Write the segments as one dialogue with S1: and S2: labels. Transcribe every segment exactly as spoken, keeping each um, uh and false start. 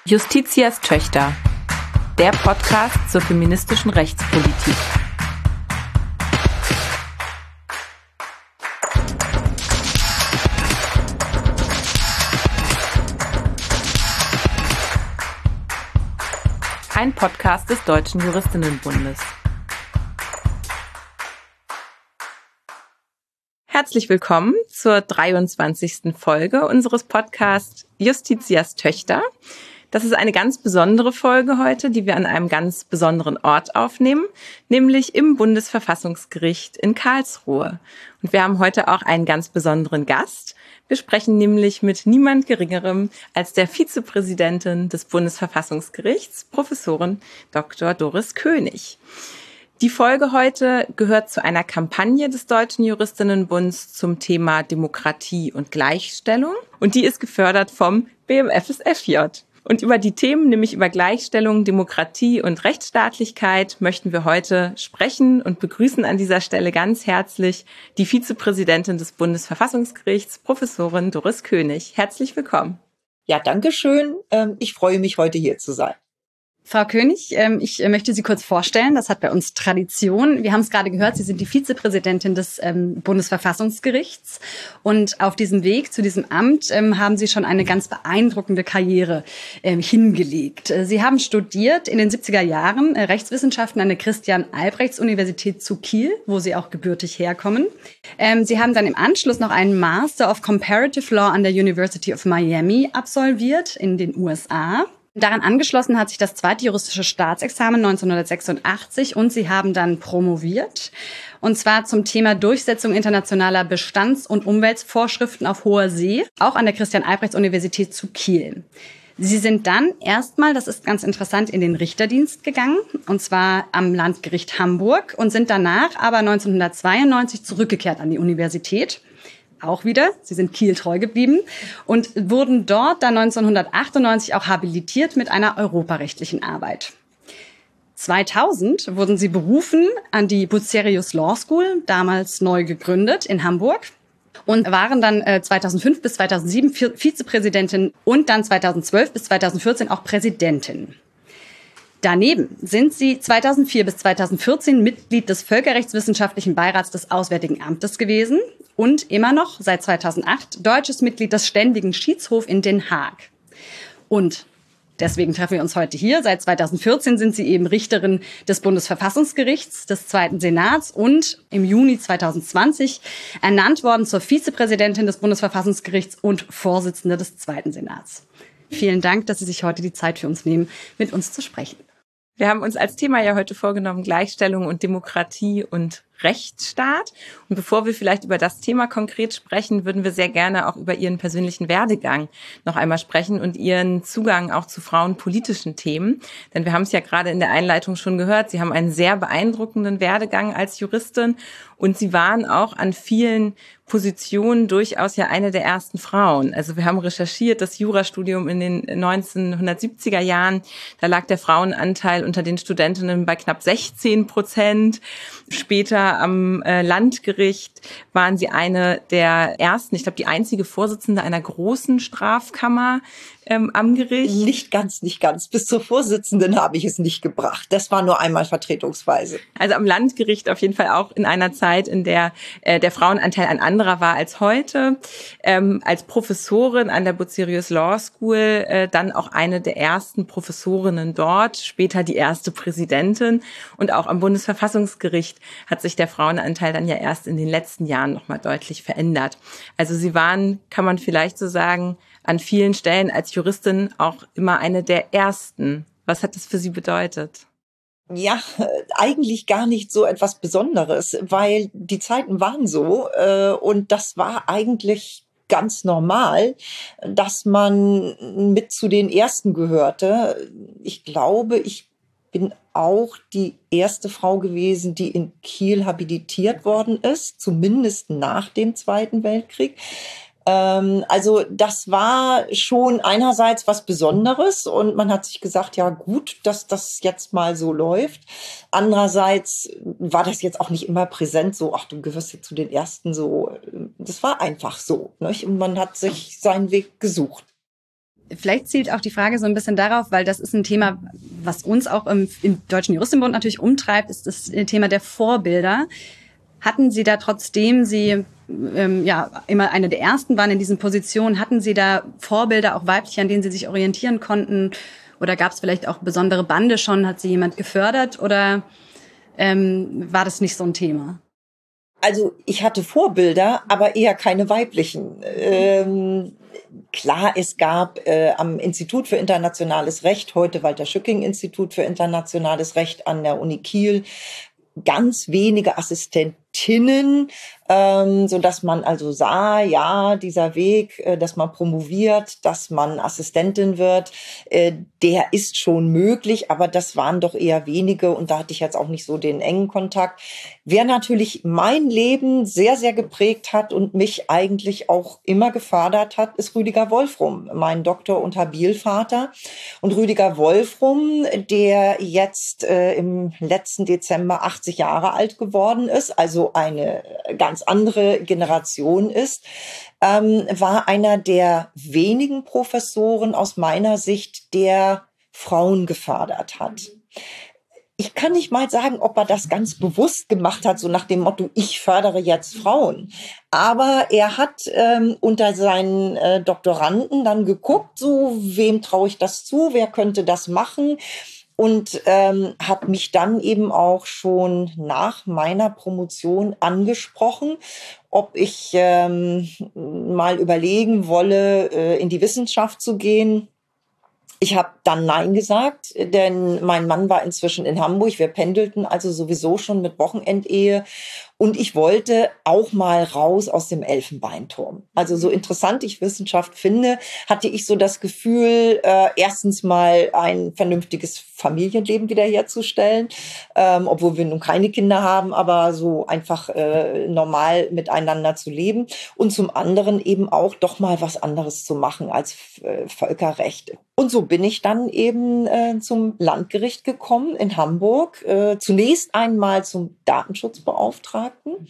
S1: Justitias Töchter, der Podcast zur feministischen Rechtspolitik. Ein Podcast des Deutschen Juristinnenbundes. Herzlich willkommen zur dreiundzwanzigsten Folge unseres Podcasts Justitias Töchter. Das ist eine ganz besondere Folge heute, die wir an einem ganz besonderen Ort aufnehmen, nämlich im Bundesverfassungsgericht in Karlsruhe. Und wir haben heute auch einen ganz besonderen Gast. Wir sprechen nämlich mit niemand Geringerem als der Vizepräsidentin des Bundesverfassungsgerichts, Professorin Doktor Doris König. Die Folge heute gehört zu einer Kampagne des Deutschen Juristinnenbunds zum Thema Demokratie und Gleichstellung. Und die ist gefördert vom B M F S F J. Und über die Themen, nämlich über Gleichstellung, Demokratie und Rechtsstaatlichkeit, möchten wir heute sprechen und begrüßen an dieser Stelle ganz herzlich die Vizepräsidentin des Bundesverfassungsgerichts, Professorin Doris König. Herzlich willkommen.
S2: Ja, danke schön. Ich freue mich, heute hier zu sein.
S3: Frau König, ich möchte Sie kurz vorstellen. Das hat bei uns Tradition. Wir haben es gerade gehört, Sie sind die Vizepräsidentin des Bundesverfassungsgerichts. Und auf diesem Weg zu diesem Amt haben Sie schon eine ganz beeindruckende Karriere hingelegt. Sie haben studiert in den siebziger Jahren Rechtswissenschaften an der Christian-Albrechts-Universität zu Kiel, wo Sie auch gebürtig herkommen. Sie haben dann im Anschluss noch einen Master of Comparative Law an der University of Miami absolviert in den U S A. Daran angeschlossen hat sich das zweite juristische Staatsexamen neunzehnhundertsechsundachtzig und Sie haben dann promoviert. Und zwar zum Thema Durchsetzung internationaler Bestands- und Umweltvorschriften auf hoher See, auch an der Christian-Albrechts-Universität zu Kiel. Sie sind dann erstmal, das ist ganz interessant, in den Richterdienst gegangen, und zwar am Landgericht Hamburg, und sind danach aber neunzehnhundertzweiundneunzig zurückgekehrt an die Universität. Auch wieder, Sie sind Kiel treu geblieben und wurden dort dann neunzehnhundertachtundneunzig auch habilitiert mit einer europarechtlichen Arbeit. zweitausend wurden Sie berufen an die Bucerius Law School, damals neu gegründet in Hamburg, und waren dann äh, zweitausendfünf bis zweitausendsieben Vizepräsidentin und dann zweitausendzwölf bis zweitausendvierzehn auch Präsidentin. Daneben sind Sie zweitausendvier bis zweitausendvierzehn Mitglied des Völkerrechtswissenschaftlichen Beirats des Auswärtigen Amtes gewesen und immer noch seit zweitausendacht deutsches Mitglied des Ständigen Schiedshofs in Den Haag. Und deswegen treffen wir uns heute hier. Seit zweitausendvierzehn sind Sie eben Richterin des Bundesverfassungsgerichts, des Zweiten Senats und im Juni zweitausendzwanzig ernannt worden zur Vizepräsidentin des Bundesverfassungsgerichts und Vorsitzende des Zweiten Senats. Vielen Dank, dass Sie sich heute die Zeit für uns nehmen, mit uns zu sprechen.
S1: Wir haben uns als Thema ja heute vorgenommen, Gleichstellung und Demokratie und Rechtsstaat. Und bevor wir vielleicht über das Thema konkret sprechen, würden wir sehr gerne auch über Ihren persönlichen Werdegang noch einmal sprechen und Ihren Zugang auch zu frauenpolitischen Themen. Denn wir haben es ja gerade in der Einleitung schon gehört, Sie haben einen sehr beeindruckenden Werdegang als Juristin und Sie waren auch an vielen Positionen durchaus ja eine der ersten Frauen. Also wir haben recherchiert, das Jurastudium in den neunzehnhundertsiebziger Jahren, da lag der Frauenanteil unter den Studentinnen bei knapp sechzehn Prozent. Später am äh, Landgericht waren Sie eine der ersten, ich glaube die einzige Vorsitzende einer großen Strafkammer ähm, am Gericht.
S2: Nicht ganz, nicht ganz. Bis zur Vorsitzenden habe ich es nicht gebracht. Das war nur einmal vertretungsweise.
S1: Also am Landgericht auf jeden Fall auch in einer Zeit, in der äh, der Frauenanteil ein anderer war als heute. Ähm, als Professorin an der Bucerius Law School äh, dann auch eine der ersten Professorinnen dort, später die erste Präsidentin. Und auch am Bundesverfassungsgericht hat sich der Frauenanteil dann ja erst in den letzten Jahren nochmal deutlich verändert. Also Sie waren, kann man vielleicht so sagen, an vielen Stellen als Juristin auch immer eine der ersten. Was hat das für Sie bedeutet?
S2: Ja, eigentlich gar nicht so etwas Besonderes, weil die Zeiten waren so äh, und das war eigentlich ganz normal, dass man mit zu den Ersten gehörte. Ich glaube, ich bin auch die erste Frau gewesen, die in Kiel habilitiert worden ist, zumindest nach dem Zweiten Weltkrieg. Also das war schon einerseits was Besonderes und man hat sich gesagt, ja gut, dass das jetzt mal so läuft. Andererseits war das jetzt auch nicht immer präsent, so, ach, du gehörst jetzt zu den Ersten, so. Das war einfach so, nicht? Und man hat sich seinen Weg gesucht.
S3: Vielleicht zielt auch die Frage so ein bisschen darauf, weil das ist ein Thema, was uns auch im, im Deutschen Juristenbund natürlich umtreibt, ist das Thema der Vorbilder. Hatten Sie da, trotzdem Sie ähm, ja immer eine der ersten waren in diesen Positionen, hatten Sie da Vorbilder, auch weibliche, an denen Sie sich orientieren konnten? Oder gab es vielleicht auch besondere Bande schon? Hat Sie jemand gefördert oder ähm, war das nicht so ein Thema?
S2: Also ich hatte Vorbilder, aber eher keine weiblichen. Ähm, klar, es gab äh, am Institut für internationales Recht, heute Walter-Schücking-Institut für internationales Recht an der Uni Kiel, ganz wenige Assistentinnen, ähm, so dass man also sah, ja, dieser Weg, äh, dass man promoviert, dass man Assistentin wird, äh, der ist schon möglich, aber das waren doch eher wenige und da hatte ich jetzt auch nicht so den engen Kontakt. Wer natürlich mein Leben sehr, sehr geprägt hat und mich eigentlich auch immer gefördert hat, ist Rüdiger Wolfrum, mein Doktor- und Habilvater. Und Rüdiger Wolfrum, der jetzt äh, im letzten Dezember achtzig Jahre alt geworden ist, also eine ganz andere Generation ist, ähm, war einer der wenigen Professoren aus meiner Sicht, der Frauen gefördert hat. Ich kann nicht mal sagen, ob er das ganz bewusst gemacht hat, so nach dem Motto, ich fördere jetzt Frauen. Aber er hat ähm, unter seinen äh, Doktoranden dann geguckt, so wem traue ich das zu, wer könnte das machen? Und ähm, hat mich dann eben auch schon nach meiner Promotion angesprochen, ob ich ähm, mal überlegen wolle, äh, in die Wissenschaft zu gehen. Ich habe dann Nein gesagt, denn mein Mann war inzwischen in Hamburg. Wir pendelten also sowieso schon mit Wochenendehe. Und ich wollte auch mal raus aus dem Elfenbeinturm. Also so interessant ich Wissenschaft finde, hatte ich so das Gefühl, äh, erstens mal ein vernünftiges Familienleben wiederherzustellen, ähm, obwohl wir nun keine Kinder haben, aber so einfach äh, normal miteinander zu leben. Und zum anderen eben auch doch mal was anderes zu machen als äh, Völkerrecht. Und so bin ich dann eben äh, zum Landgericht gekommen in Hamburg. Äh, zunächst einmal zum Datenschutzbeauftragten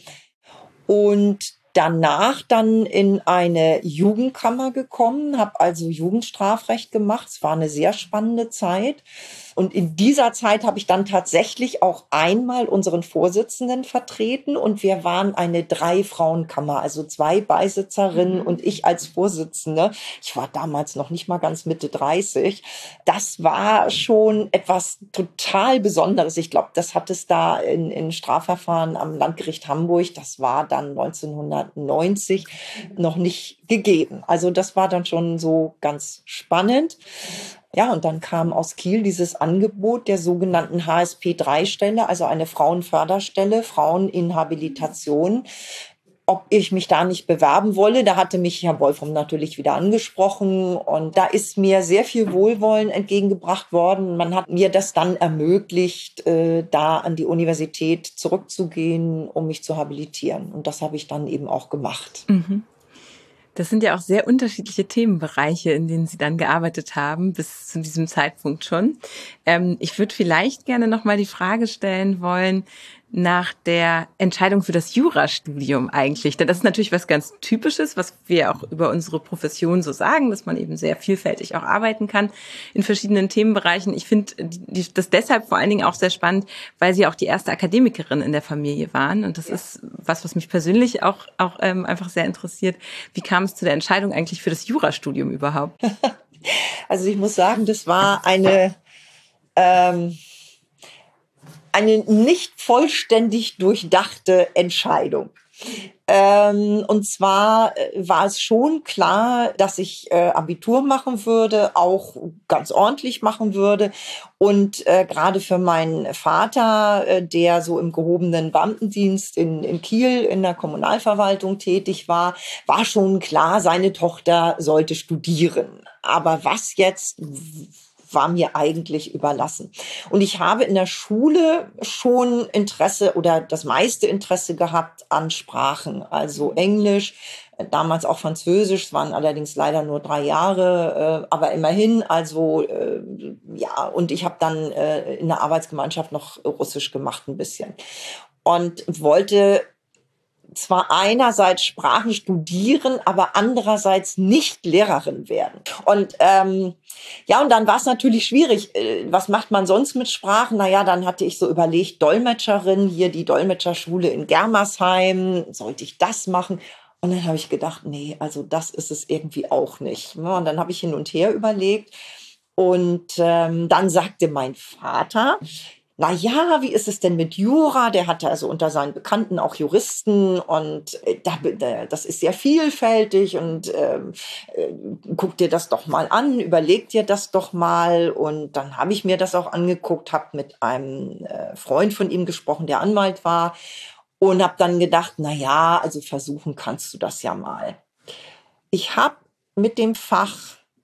S2: und danach dann in eine Jugendkammer gekommen, habe also Jugendstrafrecht gemacht. Es war eine sehr spannende Zeit. Und in dieser Zeit habe ich dann tatsächlich auch einmal unseren Vorsitzenden vertreten und wir waren eine Drei-Frauen-Kammer, also zwei Beisitzerinnen und ich als Vorsitzende. Ich war damals noch nicht mal ganz Mitte dreißig. Das war schon etwas total Besonderes. Ich glaube, das hat es da in, in Strafverfahren am Landgericht Hamburg, das war dann neunzehnhundertneunzig, noch nicht gegeben. Also das war dann schon so ganz spannend. Ja, und dann kam aus Kiel dieses Angebot der sogenannten H S P drei Stelle, also eine Frauenförderstelle, Frauen in Habilitation. Ob ich mich da nicht bewerben wolle, da hatte mich Herr Wolfram natürlich wieder angesprochen und da ist mir sehr viel Wohlwollen entgegengebracht worden. Man hat mir das dann ermöglicht, äh, da an die Universität zurückzugehen, um mich zu habilitieren. Und das habe ich dann eben auch gemacht.
S1: Mhm. Das sind ja auch sehr unterschiedliche Themenbereiche, in denen Sie dann gearbeitet haben, bis zu diesem Zeitpunkt schon. Ähm, ich würde vielleicht gerne nochmal die Frage stellen wollen nach der Entscheidung für das Jurastudium eigentlich. Denn das ist natürlich was ganz Typisches, was wir auch über unsere Profession so sagen, dass man eben sehr vielfältig auch arbeiten kann in verschiedenen Themenbereichen. Ich finde das deshalb vor allen Dingen auch sehr spannend, weil Sie auch die erste Akademikerin in der Familie waren. Und das ja. ist was, was mich persönlich auch, auch ähm, einfach sehr interessiert. Wie kam es zu der Entscheidung eigentlich für das Jurastudium überhaupt?
S2: Also ich muss sagen, das war eine... Ähm eine nicht vollständig durchdachte Entscheidung. Ähm, und zwar war es schon klar, dass ich äh, Abitur machen würde, auch ganz ordentlich machen würde. Und äh, gerade für meinen Vater, äh, der so im gehobenen Beamtendienst in, in Kiel in der Kommunalverwaltung tätig war, war schon klar, seine Tochter sollte studieren. Aber was jetzt war mir eigentlich überlassen. Und ich habe in der Schule schon Interesse oder das meiste Interesse gehabt an Sprachen, also Englisch, damals auch Französisch, es waren allerdings leider nur drei Jahre, aber immerhin, also ja, und ich habe dann in der Arbeitsgemeinschaft noch Russisch gemacht ein bisschen und wollte zwar einerseits Sprachen studieren, aber andererseits nicht Lehrerin werden. Und ähm, ja, und dann war es natürlich schwierig. Äh, was macht man sonst mit Sprachen? Naja, dann hatte ich so überlegt, Dolmetscherin, hier die Dolmetscherschule in Germersheim, sollte ich das machen? Und dann habe ich gedacht, nee, also das ist es irgendwie auch nicht. Ja, und dann habe ich hin und her überlegt. Und ähm, dann sagte mein Vater, na ja, wie ist es denn mit Jura? Der hatte also unter seinen Bekannten auch Juristen und äh, da, das ist sehr vielfältig und äh, äh, guck dir das doch mal an, überleg dir das doch mal. Und dann habe ich mir das auch angeguckt, habe mit einem äh, Freund von ihm gesprochen, der Anwalt war und habe dann gedacht, na ja, also versuchen kannst du das ja mal. Ich habe mit dem Fach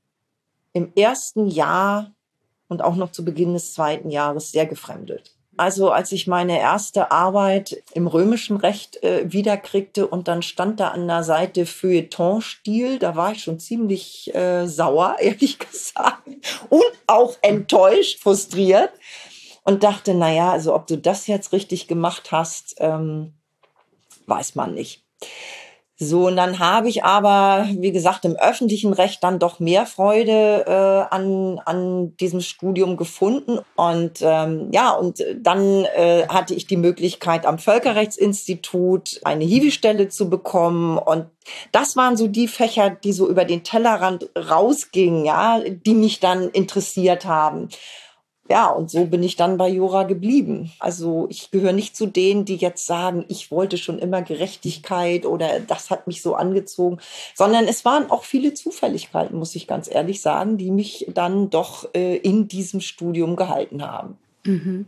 S2: im ersten Jahr und auch noch zu Beginn des zweiten Jahres sehr gefremdet. Also als ich meine erste Arbeit im römischen Recht äh, wiederkriegte und dann stand da an der Seite Feuilleton-Stil, da war ich schon ziemlich äh, sauer, ehrlich gesagt, und auch enttäuscht, frustriert und dachte, naja, also ob du das jetzt richtig gemacht hast, ähm, weiß man nicht. So, und dann habe ich aber, wie gesagt, im öffentlichen Recht dann doch mehr Freude äh, an, an diesem Studium gefunden. Und ähm, ja, und dann äh, hatte ich die Möglichkeit, am Völkerrechtsinstitut eine Hiwi-Stelle zu bekommen. Und das waren so die Fächer, die so über den Tellerrand rausgingen, ja, die mich dann interessiert haben. Ja, und so bin ich dann bei Jura geblieben. Also ich gehöre nicht zu denen, die jetzt sagen, ich wollte schon immer Gerechtigkeit oder das hat mich so angezogen, sondern es waren auch viele Zufälligkeiten, muss ich ganz ehrlich sagen, die mich dann doch äh, in diesem Studium gehalten haben.
S3: Mhm.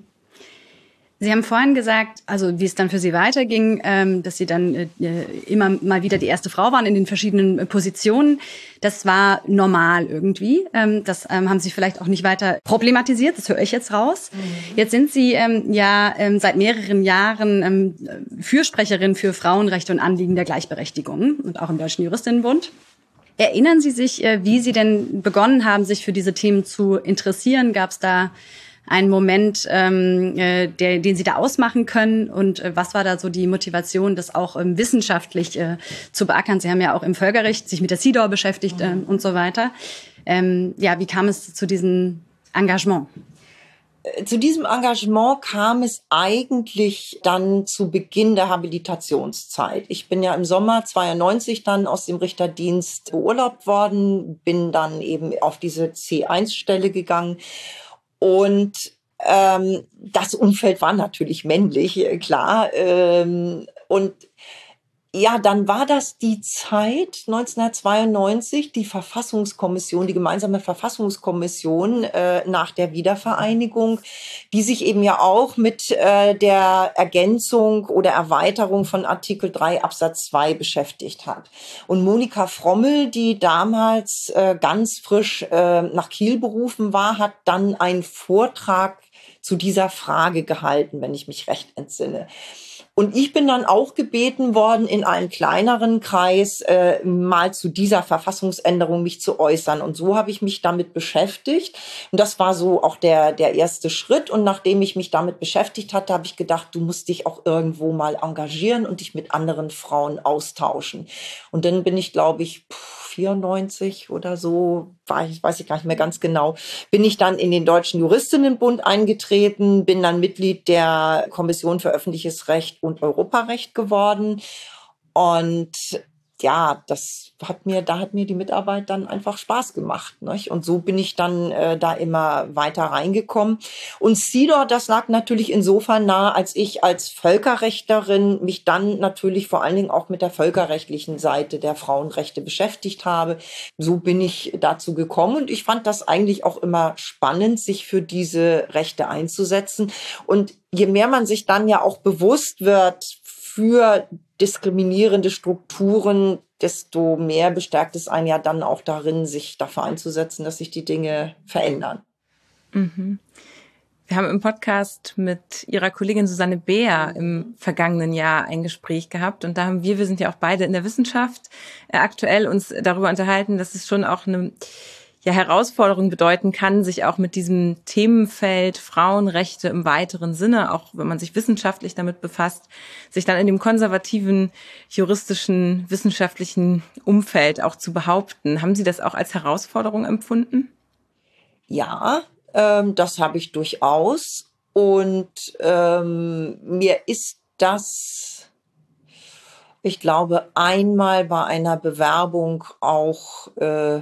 S3: Sie haben vorhin gesagt, also wie es dann für Sie weiterging, ähm, dass Sie dann äh, immer mal wieder die erste Frau waren in den verschiedenen äh, Positionen. Das war normal irgendwie. Ähm, das ähm, haben Sie vielleicht auch nicht weiter problematisiert. Das höre ich jetzt raus. Mhm. Jetzt sind Sie ähm, ja ähm, seit mehreren Jahren ähm, Fürsprecherin für Frauenrechte und Anliegen der Gleichberechtigung und auch im Deutschen Juristinnenbund. Erinnern Sie sich, äh, wie Sie denn begonnen haben, sich für diese Themen zu interessieren? Gab es da einen Moment, ähm, äh, der, den Sie da ausmachen können? Und äh, was war da so die Motivation, das auch ähm, wissenschaftlich äh, zu beackern? Sie haben ja auch im Völkerrecht sich mit der C E D A W beschäftigt äh, und so weiter. Ähm, ja, wie kam es zu diesem Engagement?
S2: Zu diesem Engagement kam es eigentlich dann zu Beginn der Habilitationszeit. Ich bin ja im Sommer zweiundneunzig dann aus dem Richterdienst beurlaubt worden, bin dann eben auf diese C eins Stelle gegangen. Und ähm, das Umfeld war natürlich männlich, klar. Ähm, und ja, dann war das die Zeit neunzehnhundertzweiundneunzig, die Verfassungskommission, die gemeinsame Verfassungskommission äh, nach der Wiedervereinigung, die sich eben ja auch mit äh, der Ergänzung oder Erweiterung von Artikel drei Absatz zwei beschäftigt hat. Und Monika Frommel, die damals äh, ganz frisch äh, nach Kiel berufen war, hat dann einen Vortrag zu dieser Frage gehalten, wenn ich mich recht entsinne. Und ich bin dann auch gebeten worden, in einem kleineren Kreis äh, mal zu dieser Verfassungsänderung mich zu äußern. Und so habe ich mich damit beschäftigt. Und das war so auch der, der erste Schritt. Und nachdem ich mich damit beschäftigt hatte, habe ich gedacht, du musst dich auch irgendwo mal engagieren und dich mit anderen Frauen austauschen. Und dann bin ich, glaube ich, vierundneunzig oder so, war ich, weiß ich gar nicht mehr ganz genau, bin ich dann in den Deutschen Juristinnenbund eingetreten, bin dann Mitglied der Kommission für öffentliches Recht und Europarecht geworden. Und ja, das hat mir, da hat mir die Mitarbeit dann einfach Spaß gemacht, nicht? Und so bin ich dann äh, da immer weiter reingekommen. Und C E D A W, das lag natürlich insofern nahe, als ich als Völkerrechtlerin mich dann natürlich vor allen Dingen auch mit der völkerrechtlichen Seite der Frauenrechte beschäftigt habe. So bin ich dazu gekommen und ich fand das eigentlich auch immer spannend, sich für diese Rechte einzusetzen. Und je mehr man sich dann ja auch bewusst wird für diskriminierende Strukturen, desto mehr bestärkt es einen ja dann auch darin, sich dafür einzusetzen, dass sich die Dinge verändern.
S1: Mhm. Wir haben im Podcast mit Ihrer Kollegin Susanne Beer im vergangenen Jahr ein Gespräch gehabt und da haben wir, wir sind ja auch beide in der Wissenschaft, äh, aktuell uns darüber unterhalten, dass es schon auch eine ja Herausforderung bedeuten kann, sich auch mit diesem Themenfeld Frauenrechte im weiteren Sinne, auch wenn man sich wissenschaftlich damit befasst, sich dann in dem konservativen, juristischen, wissenschaftlichen Umfeld auch zu behaupten. Haben Sie das auch als Herausforderung empfunden?
S2: Ja, ähm, das habe ich durchaus. Und ähm, mir ist das, ich glaube, einmal bei einer Bewerbung auch äh,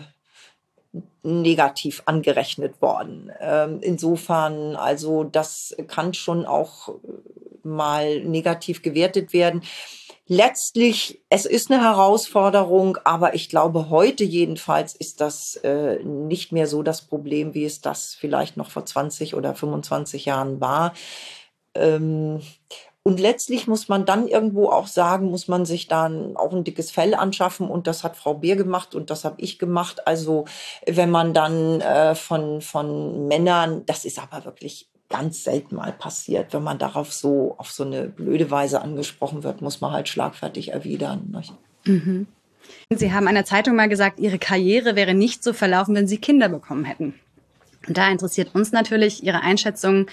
S2: negativ angerechnet worden. Ähm, insofern, also das kann schon auch mal negativ gewertet werden. Letztlich, es ist eine Herausforderung, aber ich glaube, heute jedenfalls ist das äh, nicht mehr so das Problem, wie es das vielleicht noch vor zwanzig oder fünfundzwanzig Jahren war. Ähm, Und letztlich muss man dann irgendwo auch sagen, muss man sich dann auch ein dickes Fell anschaffen. Und das hat Frau Beer gemacht und das habe ich gemacht. Also wenn man dann äh, von, von Männern, das ist aber wirklich ganz selten mal passiert, wenn man darauf so auf so eine blöde Weise angesprochen wird, muss man halt schlagfertig erwidern. Nicht?
S3: Mhm. Sie haben einer Zeitung mal gesagt, Ihre Karriere wäre nicht so verlaufen, wenn Sie Kinder bekommen hätten. Und da interessiert uns natürlich Ihre Einschätzung.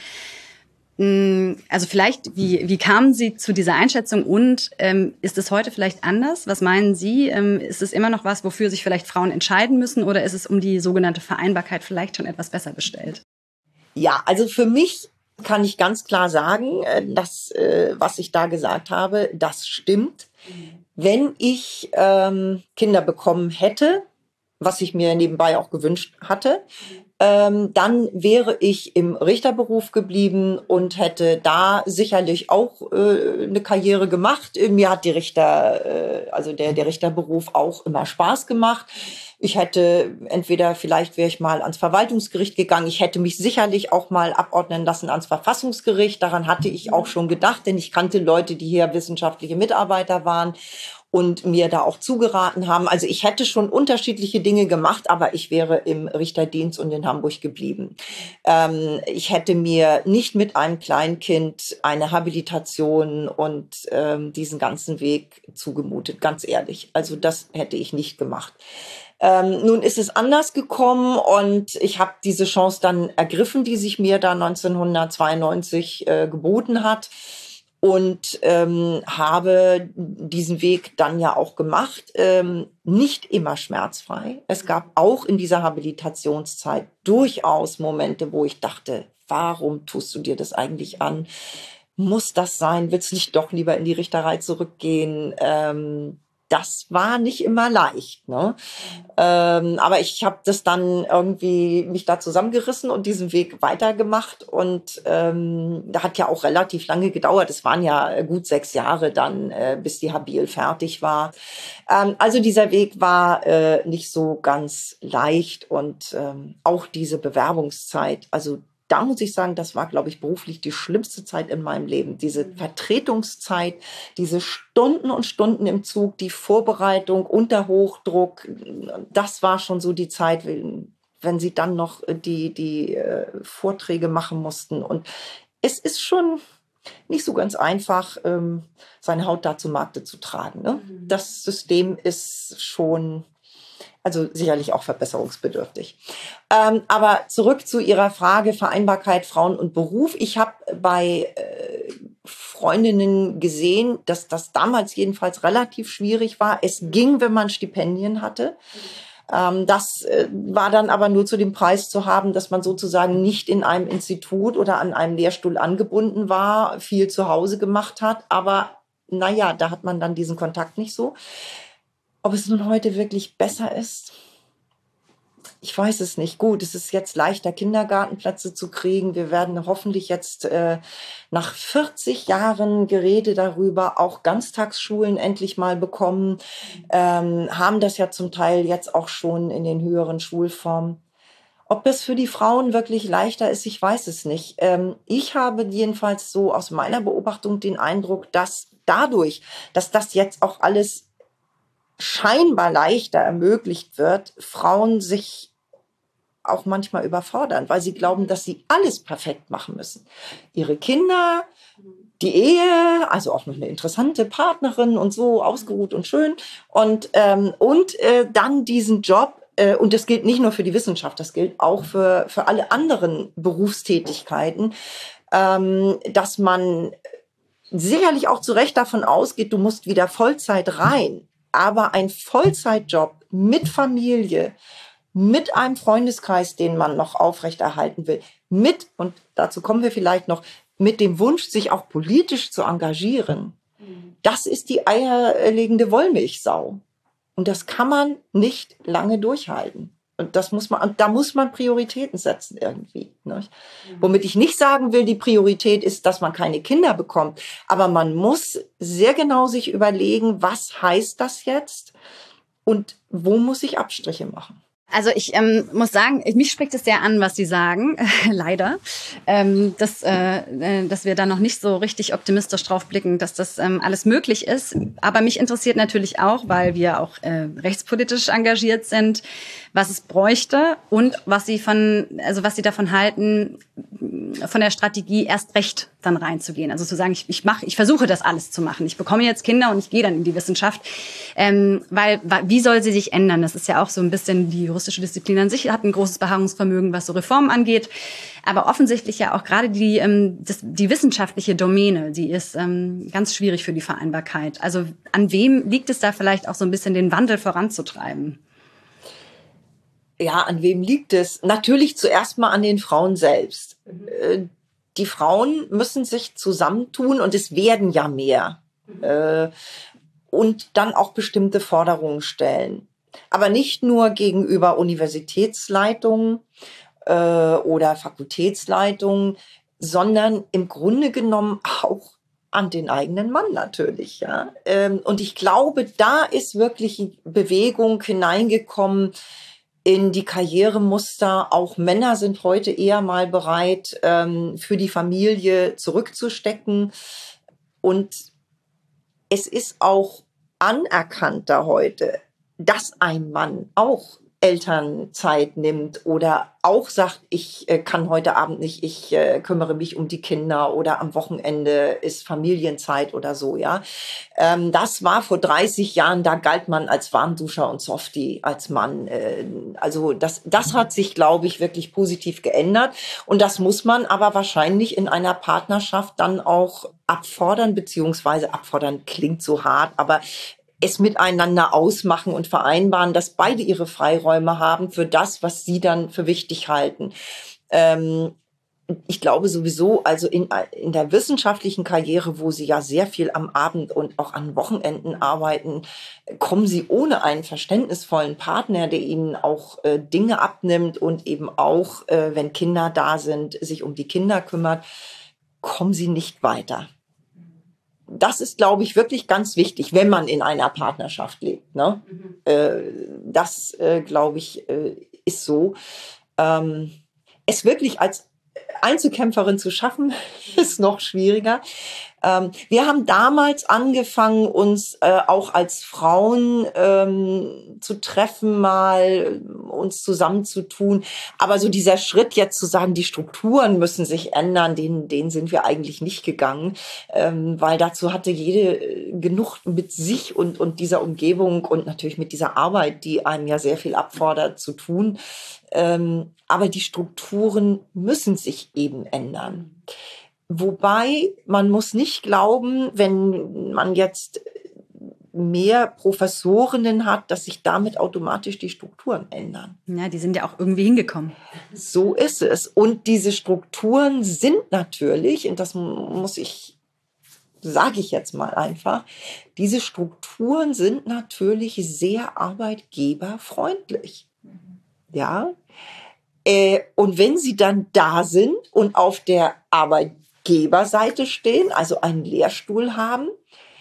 S3: Also vielleicht, wie, wie kamen Sie zu dieser Einschätzung und ähm, ist es heute vielleicht anders? Was meinen Sie? Ähm, ist es immer noch was, wofür sich vielleicht Frauen entscheiden müssen oder ist es um die sogenannte Vereinbarkeit vielleicht schon etwas besser bestellt?
S2: Ja, also für mich kann ich ganz klar sagen, dass, was ich da gesagt habe, das stimmt. Wenn ich ähm, Kinder bekommen hätte, was ich mir nebenbei auch gewünscht hatte, ähm, dann wäre ich im Richterberuf geblieben und hätte da sicherlich auch äh, eine Karriere gemacht. Mir hat die Richter, äh, also der, der Richterberuf auch immer Spaß gemacht. Ich hätte entweder, vielleicht wäre ich mal ans Verwaltungsgericht gegangen. Ich hätte mich sicherlich auch mal abordnen lassen ans Verfassungsgericht. Daran hatte ich auch schon gedacht, denn ich kannte Leute, die hier wissenschaftliche Mitarbeiter waren und mir da auch zugeraten haben. Also ich hätte schon unterschiedliche Dinge gemacht, aber ich wäre im Richterdienst und in Hamburg geblieben. Ähm, ich hätte mir nicht mit einem Kleinkind eine Habilitation und ähm, diesen ganzen Weg zugemutet, ganz ehrlich. Also das hätte ich nicht gemacht. Ähm, nun ist es anders gekommen und ich habe diese Chance dann ergriffen, die sich mir da neunzehnhundertzweiundneunzig äh, geboten hat. Und ähm, habe diesen Weg dann ja auch gemacht, ähm, nicht immer schmerzfrei. Es gab auch in dieser Habilitationszeit durchaus Momente, wo ich dachte, warum tust du dir das eigentlich an? Muss das sein? Willst du nicht doch lieber in die Richterei zurückgehen? Ähm, das war nicht immer leicht, ne? Ähm, aber ich habe das dann irgendwie mich da zusammengerissen und diesen Weg weitergemacht. Und ähm, da hat ja auch relativ lange gedauert. Es waren ja gut sechs Jahre dann, äh, bis die Habil fertig war. Ähm, also dieser Weg war äh, nicht so ganz leicht und ähm, auch diese Bewerbungszeit, also da muss ich sagen, das war, glaube ich, beruflich die schlimmste Zeit in meinem Leben. Diese Vertretungszeit, diese Stunden und Stunden im Zug, die Vorbereitung unter Hochdruck, das war schon so die Zeit, wenn sie dann noch die, die äh, Vorträge machen mussten. Und es ist schon nicht so ganz einfach, ähm, seine Haut da zu Markte zu tragen. Ne? Mhm. Das System ist schon... Also sicherlich auch verbesserungsbedürftig. Ähm, aber zurück zu Ihrer Frage Vereinbarkeit Frauen und Beruf. Ich habe bei äh, Freundinnen gesehen, dass das damals jedenfalls relativ schwierig war. Es ging, wenn man Stipendien hatte. Ähm, das äh, war dann aber nur zu dem Preis zu haben, dass man sozusagen nicht in einem Institut oder an einem Lehrstuhl angebunden war, viel zu Hause gemacht hat. Aber naja, da hat man dann diesen Kontakt nicht so. Ob es nun heute wirklich besser ist, ich weiß es nicht. Gut, es ist jetzt leichter, Kindergartenplätze zu kriegen. Wir werden hoffentlich jetzt äh, nach vierzig Jahren Gerede darüber auch Ganztagsschulen endlich mal bekommen. Ähm, haben das ja zum Teil jetzt auch schon in den höheren Schulformen. Ob das für die Frauen wirklich leichter ist, ich weiß es nicht. Ähm, ich habe jedenfalls so aus meiner Beobachtung den Eindruck, dass dadurch, dass das jetzt auch alles scheinbar leichter ermöglicht wird, Frauen sich auch manchmal überfordern, weil sie glauben, dass sie alles perfekt machen müssen. Ihre Kinder, die Ehe, also auch noch eine interessante Partnerin und so, ausgeruht und schön. Und, ähm, und äh, dann diesen Job, und das gilt nicht nur für die Wissenschaft, das gilt auch für, für alle anderen Berufstätigkeiten, dass man sicherlich auch zu Recht davon ausgeht, du musst wieder Vollzeit rein. Aber ein Vollzeitjob mit Familie, mit einem Freundeskreis, den man noch aufrechterhalten will, mit, und dazu kommen wir vielleicht noch, mit dem Wunsch, sich auch politisch zu engagieren, das ist die eierlegende Wollmilchsau. Und das kann man nicht lange durchhalten. Und das muss man, da muss man Prioritäten setzen irgendwie. Nicht? Mhm. Womit ich nicht sagen will, die Priorität ist, dass man keine Kinder bekommt. Aber man muss sehr genau sich überlegen, was heißt das jetzt und wo muss ich Abstriche machen.
S3: Also ich ähm, muss sagen, mich spricht es sehr an, was Sie sagen, äh, leider, ähm, dass, äh, dass wir da noch nicht so richtig optimistisch drauf blicken, dass das ähm, alles möglich ist. Aber mich interessiert natürlich auch, weil wir auch äh, rechtspolitisch engagiert sind, was es bräuchte und was Sie von, also was Sie davon halten, von der Strategie erst recht dann reinzugehen. Also zu sagen, ich, ich mache, ich versuche das alles zu machen. Ich bekomme jetzt Kinder und ich gehe dann in die Wissenschaft, ähm, weil wie soll sie sich ändern? Das ist ja auch so ein bisschen die juristische Disziplin an sich, hat ein großes Beharrungsvermögen, was so Reformen angeht. Aber offensichtlich ja auch gerade die ähm, das, die wissenschaftliche Domäne, die ist ähm, ganz schwierig für die Vereinbarkeit. Also an wem liegt es da vielleicht auch so ein bisschen, den Wandel voranzutreiben?
S2: Ja, an wem liegt es? Natürlich zuerst mal an den Frauen selbst. Mhm. Die Frauen müssen sich zusammentun und es werden ja mehr. Mhm. Äh, und dann auch bestimmte Forderungen stellen. Aber nicht nur gegenüber Universitätsleitungen äh, oder Fakultätsleitungen, sondern im Grunde genommen auch an den eigenen Mann natürlich. Ja. Ähm, und ich glaube, da ist wirklich Bewegung hineingekommen in die Karrieremuster. Auch Männer sind heute eher mal bereit, ähm, für die Familie zurückzustecken. Und es ist auch anerkannter heute, dass ein Mann auch Elternzeit nimmt oder auch sagt, ich äh, kann heute Abend nicht, ich äh, kümmere mich um die Kinder oder am Wochenende ist Familienzeit oder so, ja. Ähm, das war vor dreißig Jahren, da galt man als Warmduscher und Softie als Mann. Äh, also das, das hat sich, glaube ich, wirklich positiv geändert und das muss man aber wahrscheinlich in einer Partnerschaft dann auch abfordern, beziehungsweise abfordern klingt so hart, aber es miteinander ausmachen und vereinbaren, dass beide ihre Freiräume haben für das, was sie dann für wichtig halten. Ähm, ich glaube sowieso, also in, in der wissenschaftlichen Karriere, wo sie ja sehr viel am Abend und auch an Wochenenden arbeiten, kommen sie ohne einen verständnisvollen Partner, der ihnen auch äh, Dinge abnimmt und eben auch, äh, wenn Kinder da sind, sich um die Kinder kümmert, kommen sie nicht weiter. Das ist, glaube ich, wirklich ganz wichtig, wenn man in einer Partnerschaft lebt. Ne? Mhm. Äh, das, äh, glaube ich, äh, ist so. Ähm, es wirklich als Einzelkämpferin zu schaffen, ist noch schwieriger. Ähm, wir haben damals angefangen, uns äh, auch als Frauen ähm, zu treffen, mal uns zusammenzutun. Aber so dieser Schritt jetzt zu sagen, die Strukturen müssen sich ändern, den, den sind wir eigentlich nicht gegangen, ähm, weil dazu hatte jede genug mit sich und, und dieser Umgebung und natürlich mit dieser Arbeit, die einem ja sehr viel abfordert, zu tun. Ähm, aber die Strukturen müssen sich eben ändern. Wobei, man muss nicht glauben, wenn man jetzt mehr Professorinnen hat, dass sich damit automatisch die Strukturen ändern.
S3: Ja, die sind ja auch irgendwie hingekommen.
S2: So ist es. Und diese Strukturen sind natürlich, und das muss ich, sage ich jetzt mal einfach, diese Strukturen sind natürlich sehr arbeitgeberfreundlich. Ja. Äh, und wenn sie dann da sind und auf der Arbeitgeberseite stehen, also einen Lehrstuhl haben,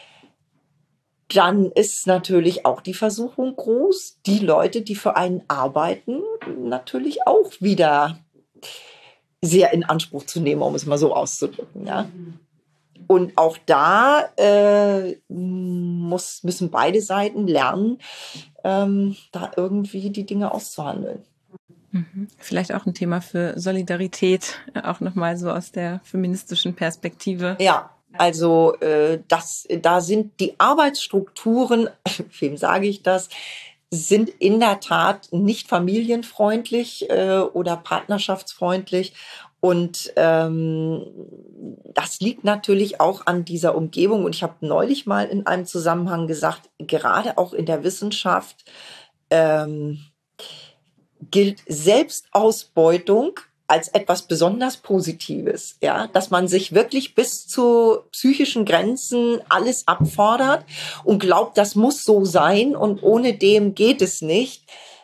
S2: dann ist natürlich auch die Versuchung groß, die Leute, die für einen arbeiten, natürlich auch wieder sehr in Anspruch zu nehmen, um es mal so auszudrücken. Ja? Und auch da äh, muss, müssen beide Seiten lernen, ähm, da irgendwie die Dinge auszuhandeln.
S1: Vielleicht auch ein Thema für Solidarität, auch nochmal so aus der feministischen Perspektive.
S2: Ja, also äh, das, da sind die Arbeitsstrukturen, wem sage ich das, sind in der Tat nicht familienfreundlich äh, oder partnerschaftsfreundlich. Und ähm, das liegt natürlich auch an dieser Umgebung. Und ich habe neulich mal in einem Zusammenhang gesagt, gerade auch in der Wissenschaft ähm, gilt Selbstausbeutung als etwas besonders Positives, ja, dass man sich wirklich bis zu psychischen Grenzen alles abfordert und glaubt, das muss so sein und ohne dem geht es nicht.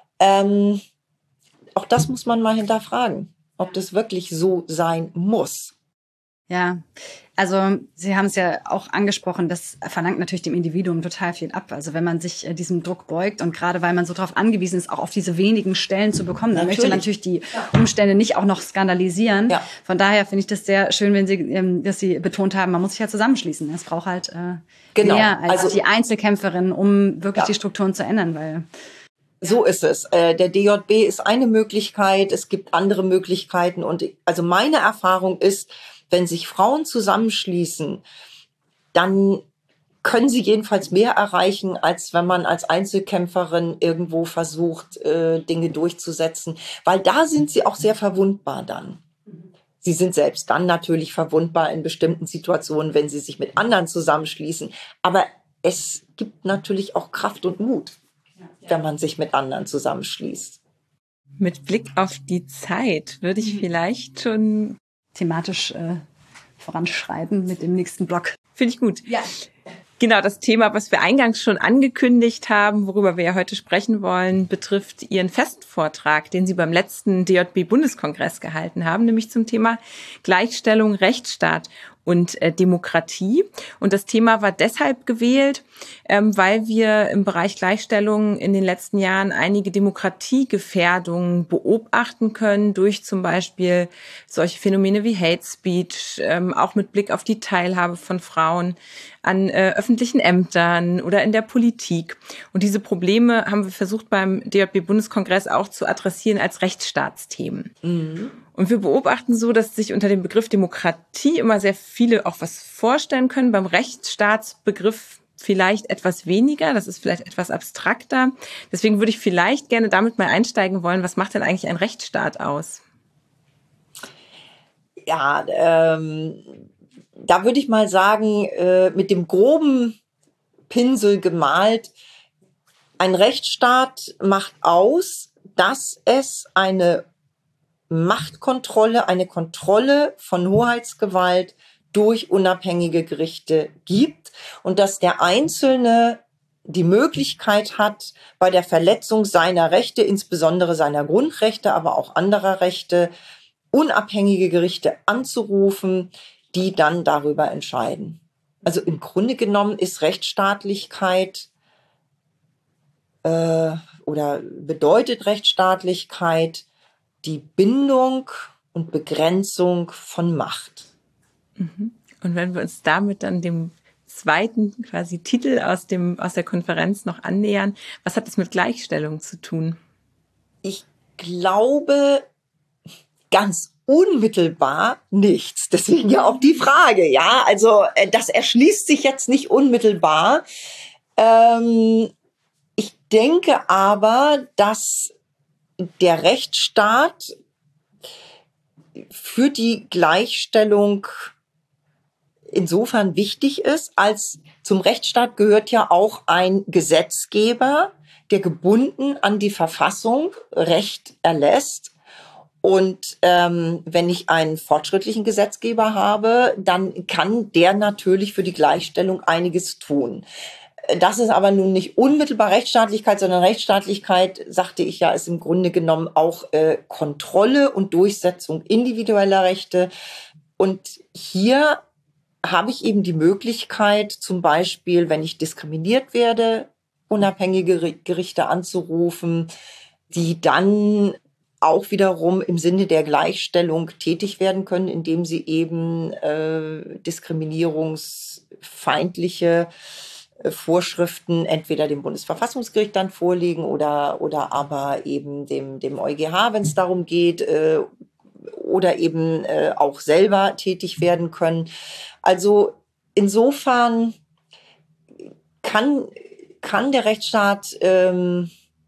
S2: Ähm, auch das muss man mal hinterfragen, ob das wirklich so sein muss.
S3: Ja, also Sie haben es ja auch angesprochen, das verlangt natürlich dem Individuum total viel ab. Also wenn man sich äh, diesem Druck beugt und gerade weil man so darauf angewiesen ist, auch auf diese wenigen Stellen zu bekommen, dann möchte man natürlich die ja. Umstände nicht auch noch skandalisieren. Ja. Von daher finde ich das sehr schön, wenn Sie, ähm, dass Sie betont haben, man muss sich ja zusammenschließen. Es braucht halt äh, genau. mehr als also, die Einzelkämpferin, um wirklich ja. die Strukturen zu ändern, weil
S2: so ist es. Der D J B ist eine Möglichkeit, es gibt andere Möglichkeiten und also meine Erfahrung ist, wenn sich Frauen zusammenschließen, dann können sie jedenfalls mehr erreichen, als wenn man als Einzelkämpferin irgendwo versucht, Dinge durchzusetzen. Weil da sind sie auch sehr verwundbar dann. Sie sind selbst dann natürlich verwundbar in bestimmten Situationen, wenn sie sich mit anderen zusammenschließen. Aber es gibt natürlich auch Kraft und Mut, wenn man sich mit anderen zusammenschließt.
S1: Mit Blick auf die Zeit würde ich vielleicht schon
S3: thematisch äh, voranschreiten mit dem nächsten Block.
S1: Finde ich gut.
S3: Ja.
S1: Genau, das Thema, was wir eingangs schon angekündigt haben, worüber wir ja heute sprechen wollen, betrifft Ihren Festvortrag, den Sie beim letzten D J B-Bundeskongress gehalten haben, nämlich zum Thema Gleichstellung, Rechtsstaat und äh, Demokratie. Und das Thema war deshalb gewählt, ähm, weil wir im Bereich Gleichstellung in den letzten Jahren einige Demokratiegefährdungen beobachten können, durch zum Beispiel solche Phänomene wie Hate Speech, ähm, auch mit Blick auf die Teilhabe von Frauen an äh, öffentlichen Ämtern oder in der Politik. Und diese Probleme haben wir versucht beim D J B-Bundeskongress auch zu adressieren als Rechtsstaatsthemen. Mhm. Und wir beobachten so, dass sich unter dem Begriff Demokratie immer sehr viele auch was vorstellen können. Beim Rechtsstaatsbegriff vielleicht etwas weniger, das ist vielleicht etwas abstrakter. Deswegen würde ich vielleicht gerne damit mal einsteigen wollen, was macht denn eigentlich ein Rechtsstaat aus?
S2: Ja, ähm, da würde ich mal sagen, äh, mit dem groben Pinsel gemalt, ein Rechtsstaat macht aus, dass es eine Machtkontrolle, eine Kontrolle von Hoheitsgewalt durch unabhängige Gerichte gibt und dass der Einzelne die Möglichkeit hat, bei der Verletzung seiner Rechte, insbesondere seiner Grundrechte, aber auch anderer Rechte, unabhängige Gerichte anzurufen, die dann darüber entscheiden. Also im Grunde genommen ist Rechtsstaatlichkeit äh, oder bedeutet Rechtsstaatlichkeit die Bindung und Begrenzung von Macht.
S1: Und wenn wir uns damit dann dem zweiten quasi Titel aus dem aus der Konferenz noch annähern, was hat das mit Gleichstellung zu tun?
S2: Ich glaube ganz unmittelbar nichts. Deswegen ja auch die Frage, ja. Also das erschließt sich jetzt nicht unmittelbar. Ähm, ich denke aber, dass der Rechtsstaat für die Gleichstellung insofern wichtig ist, als zum Rechtsstaat gehört ja auch ein Gesetzgeber, der gebunden an die Verfassung Recht erlässt. Und ähm, wenn ich einen fortschrittlichen Gesetzgeber habe, dann kann der natürlich für die Gleichstellung einiges tun. Das ist aber nun nicht unmittelbar Rechtsstaatlichkeit, sondern Rechtsstaatlichkeit, sagte ich ja, ist im Grunde genommen auch äh, Kontrolle und Durchsetzung individueller Rechte. Und hier habe ich eben die Möglichkeit, zum Beispiel, wenn ich diskriminiert werde, unabhängige Gerichte anzurufen, die dann auch wiederum im Sinne der Gleichstellung tätig werden können, indem sie eben äh, diskriminierungsfeindliche Vorschriften entweder dem Bundesverfassungsgericht dann vorlegen oder oder aber eben dem dem EuGH, wenn es darum geht, äh, oder eben äh, auch selber tätig werden können. Also insofern kann kann der Rechtsstaat ähm,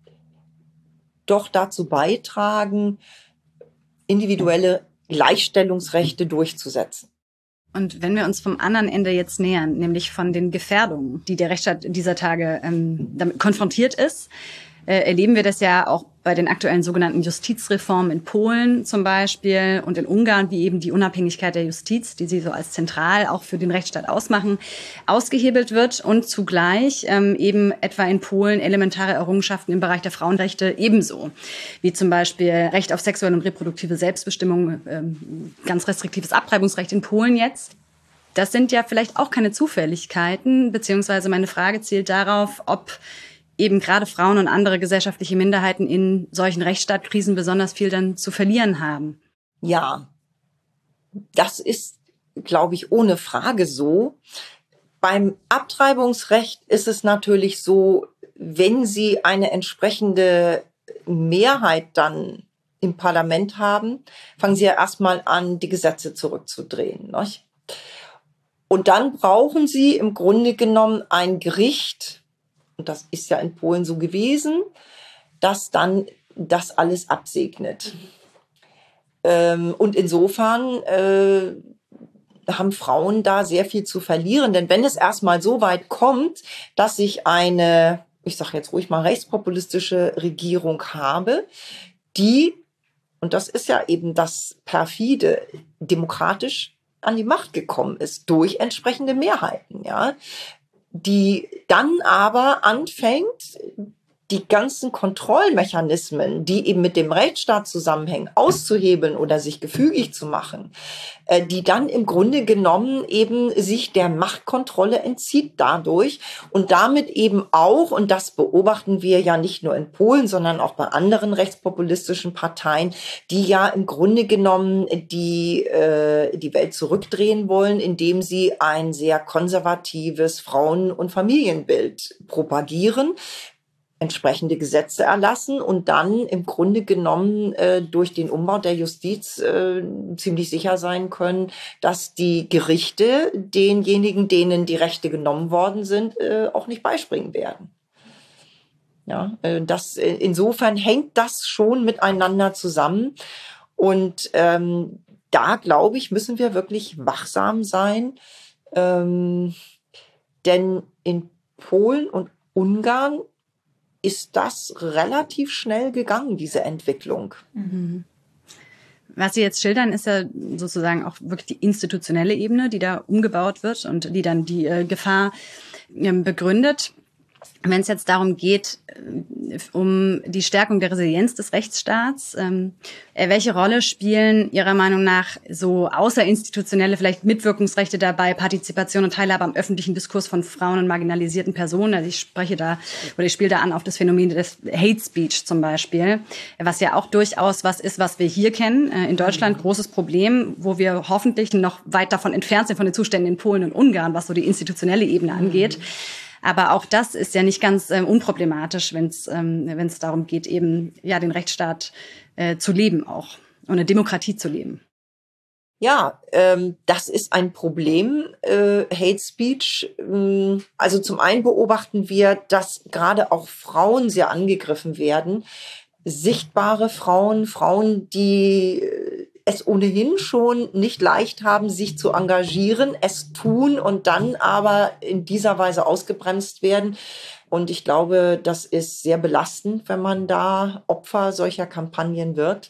S2: doch dazu beitragen, individuelle Gleichstellungsrechte durchzusetzen.
S3: Und wenn wir uns vom anderen Ende jetzt nähern, nämlich von den Gefährdungen, die der Rechtsstaat dieser Tage ähm, damit konfrontiert ist, äh, erleben wir das ja auch bei den aktuellen sogenannten Justizreformen in Polen zum Beispiel und in Ungarn, wie eben die Unabhängigkeit der Justiz, die sie so als zentral auch für den Rechtsstaat ausmachen, ausgehebelt wird und zugleich ähm, eben etwa in Polen elementare Errungenschaften im Bereich der Frauenrechte ebenso, wie zum Beispiel Recht auf sexuelle und reproduktive Selbstbestimmung, ähm, ganz restriktives Abtreibungsrecht in Polen jetzt. Das sind ja vielleicht auch keine Zufälligkeiten, beziehungsweise meine Frage zielt darauf, ob eben gerade Frauen und andere gesellschaftliche Minderheiten in solchen Rechtsstaatkrisen besonders viel dann zu verlieren haben.
S2: Ja, das ist, glaube ich, ohne Frage so. Beim Abtreibungsrecht ist es natürlich so, wenn Sie eine entsprechende Mehrheit dann im Parlament haben, fangen Sie ja erstmal an, die Gesetze zurückzudrehen, nicht? Und dann brauchen Sie im Grunde genommen ein Gericht, und das ist ja in Polen so gewesen, dass dann das alles absegnet. Mhm. Ähm, und insofern äh, haben Frauen da sehr viel zu verlieren. Denn wenn es erstmal so weit kommt, dass ich eine, ich sage jetzt ruhig mal, rechtspopulistische Regierung habe, die, und das ist ja eben das perfide, demokratisch an die Macht gekommen ist, durch entsprechende Mehrheiten, ja, die dann aber anfängt, die ganzen Kontrollmechanismen, die eben mit dem Rechtsstaat zusammenhängen, auszuhebeln oder sich gefügig zu machen, äh, die dann im Grunde genommen eben sich der Machtkontrolle entzieht dadurch und damit eben auch, und das beobachten wir ja nicht nur in Polen, sondern auch bei anderen rechtspopulistischen Parteien, die ja im Grunde genommen die, äh, die Welt zurückdrehen wollen, indem sie ein sehr konservatives Frauen- und Familienbild propagieren, entsprechende Gesetze erlassen und dann im Grunde genommen äh, durch den Umbau der Justiz äh, ziemlich sicher sein können, dass die Gerichte denjenigen, denen die Rechte genommen worden sind, äh, auch nicht beispringen werden. Ja, äh, das, äh, insofern hängt das schon miteinander zusammen. Und ähm, da, glaube ich, müssen wir wirklich wachsam sein. Ähm, denn in Polen und Ungarn ist das relativ schnell gegangen, diese Entwicklung.
S3: Mhm. Was Sie jetzt schildern, ist ja sozusagen auch wirklich die institutionelle Ebene, die da umgebaut wird und die dann die äh, Gefahr äh, begründet. Wenn es jetzt darum geht, um die Stärkung der Resilienz des Rechtsstaats, ähm, welche Rolle spielen Ihrer Meinung nach so außerinstitutionelle, vielleicht Mitwirkungsrechte dabei, Partizipation und Teilhabe am öffentlichen Diskurs von Frauen und marginalisierten Personen? Also ich spreche da, oder ich spiele da an auf das Phänomen des Hate Speech zum Beispiel, was ja auch durchaus was ist, was wir hier kennen. In Deutschland großes Problem, wo wir hoffentlich noch weit davon entfernt sind von den Zuständen in Polen und Ungarn, was so die institutionelle Ebene angeht. Aber auch das ist ja nicht ganz ähm, unproblematisch, wenn es ähm, wenn es darum geht, eben ja den Rechtsstaat äh, zu leben auch und eine Demokratie zu leben.
S2: Ja, ähm, das ist ein Problem, äh, Hate Speech. Ähm, also zum einen beobachten wir, dass gerade auch Frauen sehr angegriffen werden. Sichtbare Frauen, Frauen, die äh, es ohnehin schon nicht leicht haben, sich zu engagieren, es tun und dann aber in dieser Weise ausgebremst werden. Und ich glaube, das ist sehr belastend, wenn man da Opfer solcher Kampagnen wird.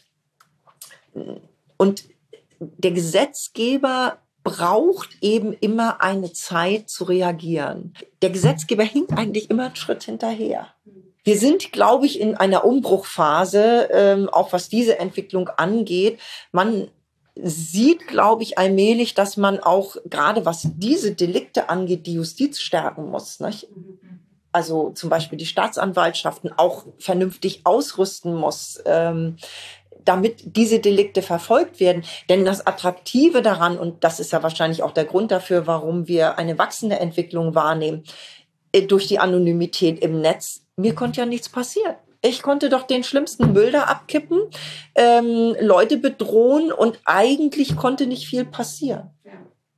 S2: Und der Gesetzgeber braucht eben immer eine Zeit zu reagieren. Der Gesetzgeber hinkt eigentlich immer einen Schritt hinterher. Wir sind, glaube ich, in einer Umbruchphase, ähm, auch was diese Entwicklung angeht. Man sieht, glaube ich, allmählich, dass man auch gerade was diese Delikte angeht, die Justiz stärken muss, nicht? Also zum Beispiel die Staatsanwaltschaften auch vernünftig ausrüsten muss, ähm, damit diese Delikte verfolgt werden. Denn das Attraktive daran, und das ist ja wahrscheinlich auch der Grund dafür, warum wir eine wachsende Entwicklung wahrnehmen, äh, durch die Anonymität im Netz, mir konnte ja nichts passieren. Ich konnte doch den schlimmsten Müll da abkippen, ähm, Leute bedrohen und eigentlich konnte nicht viel passieren.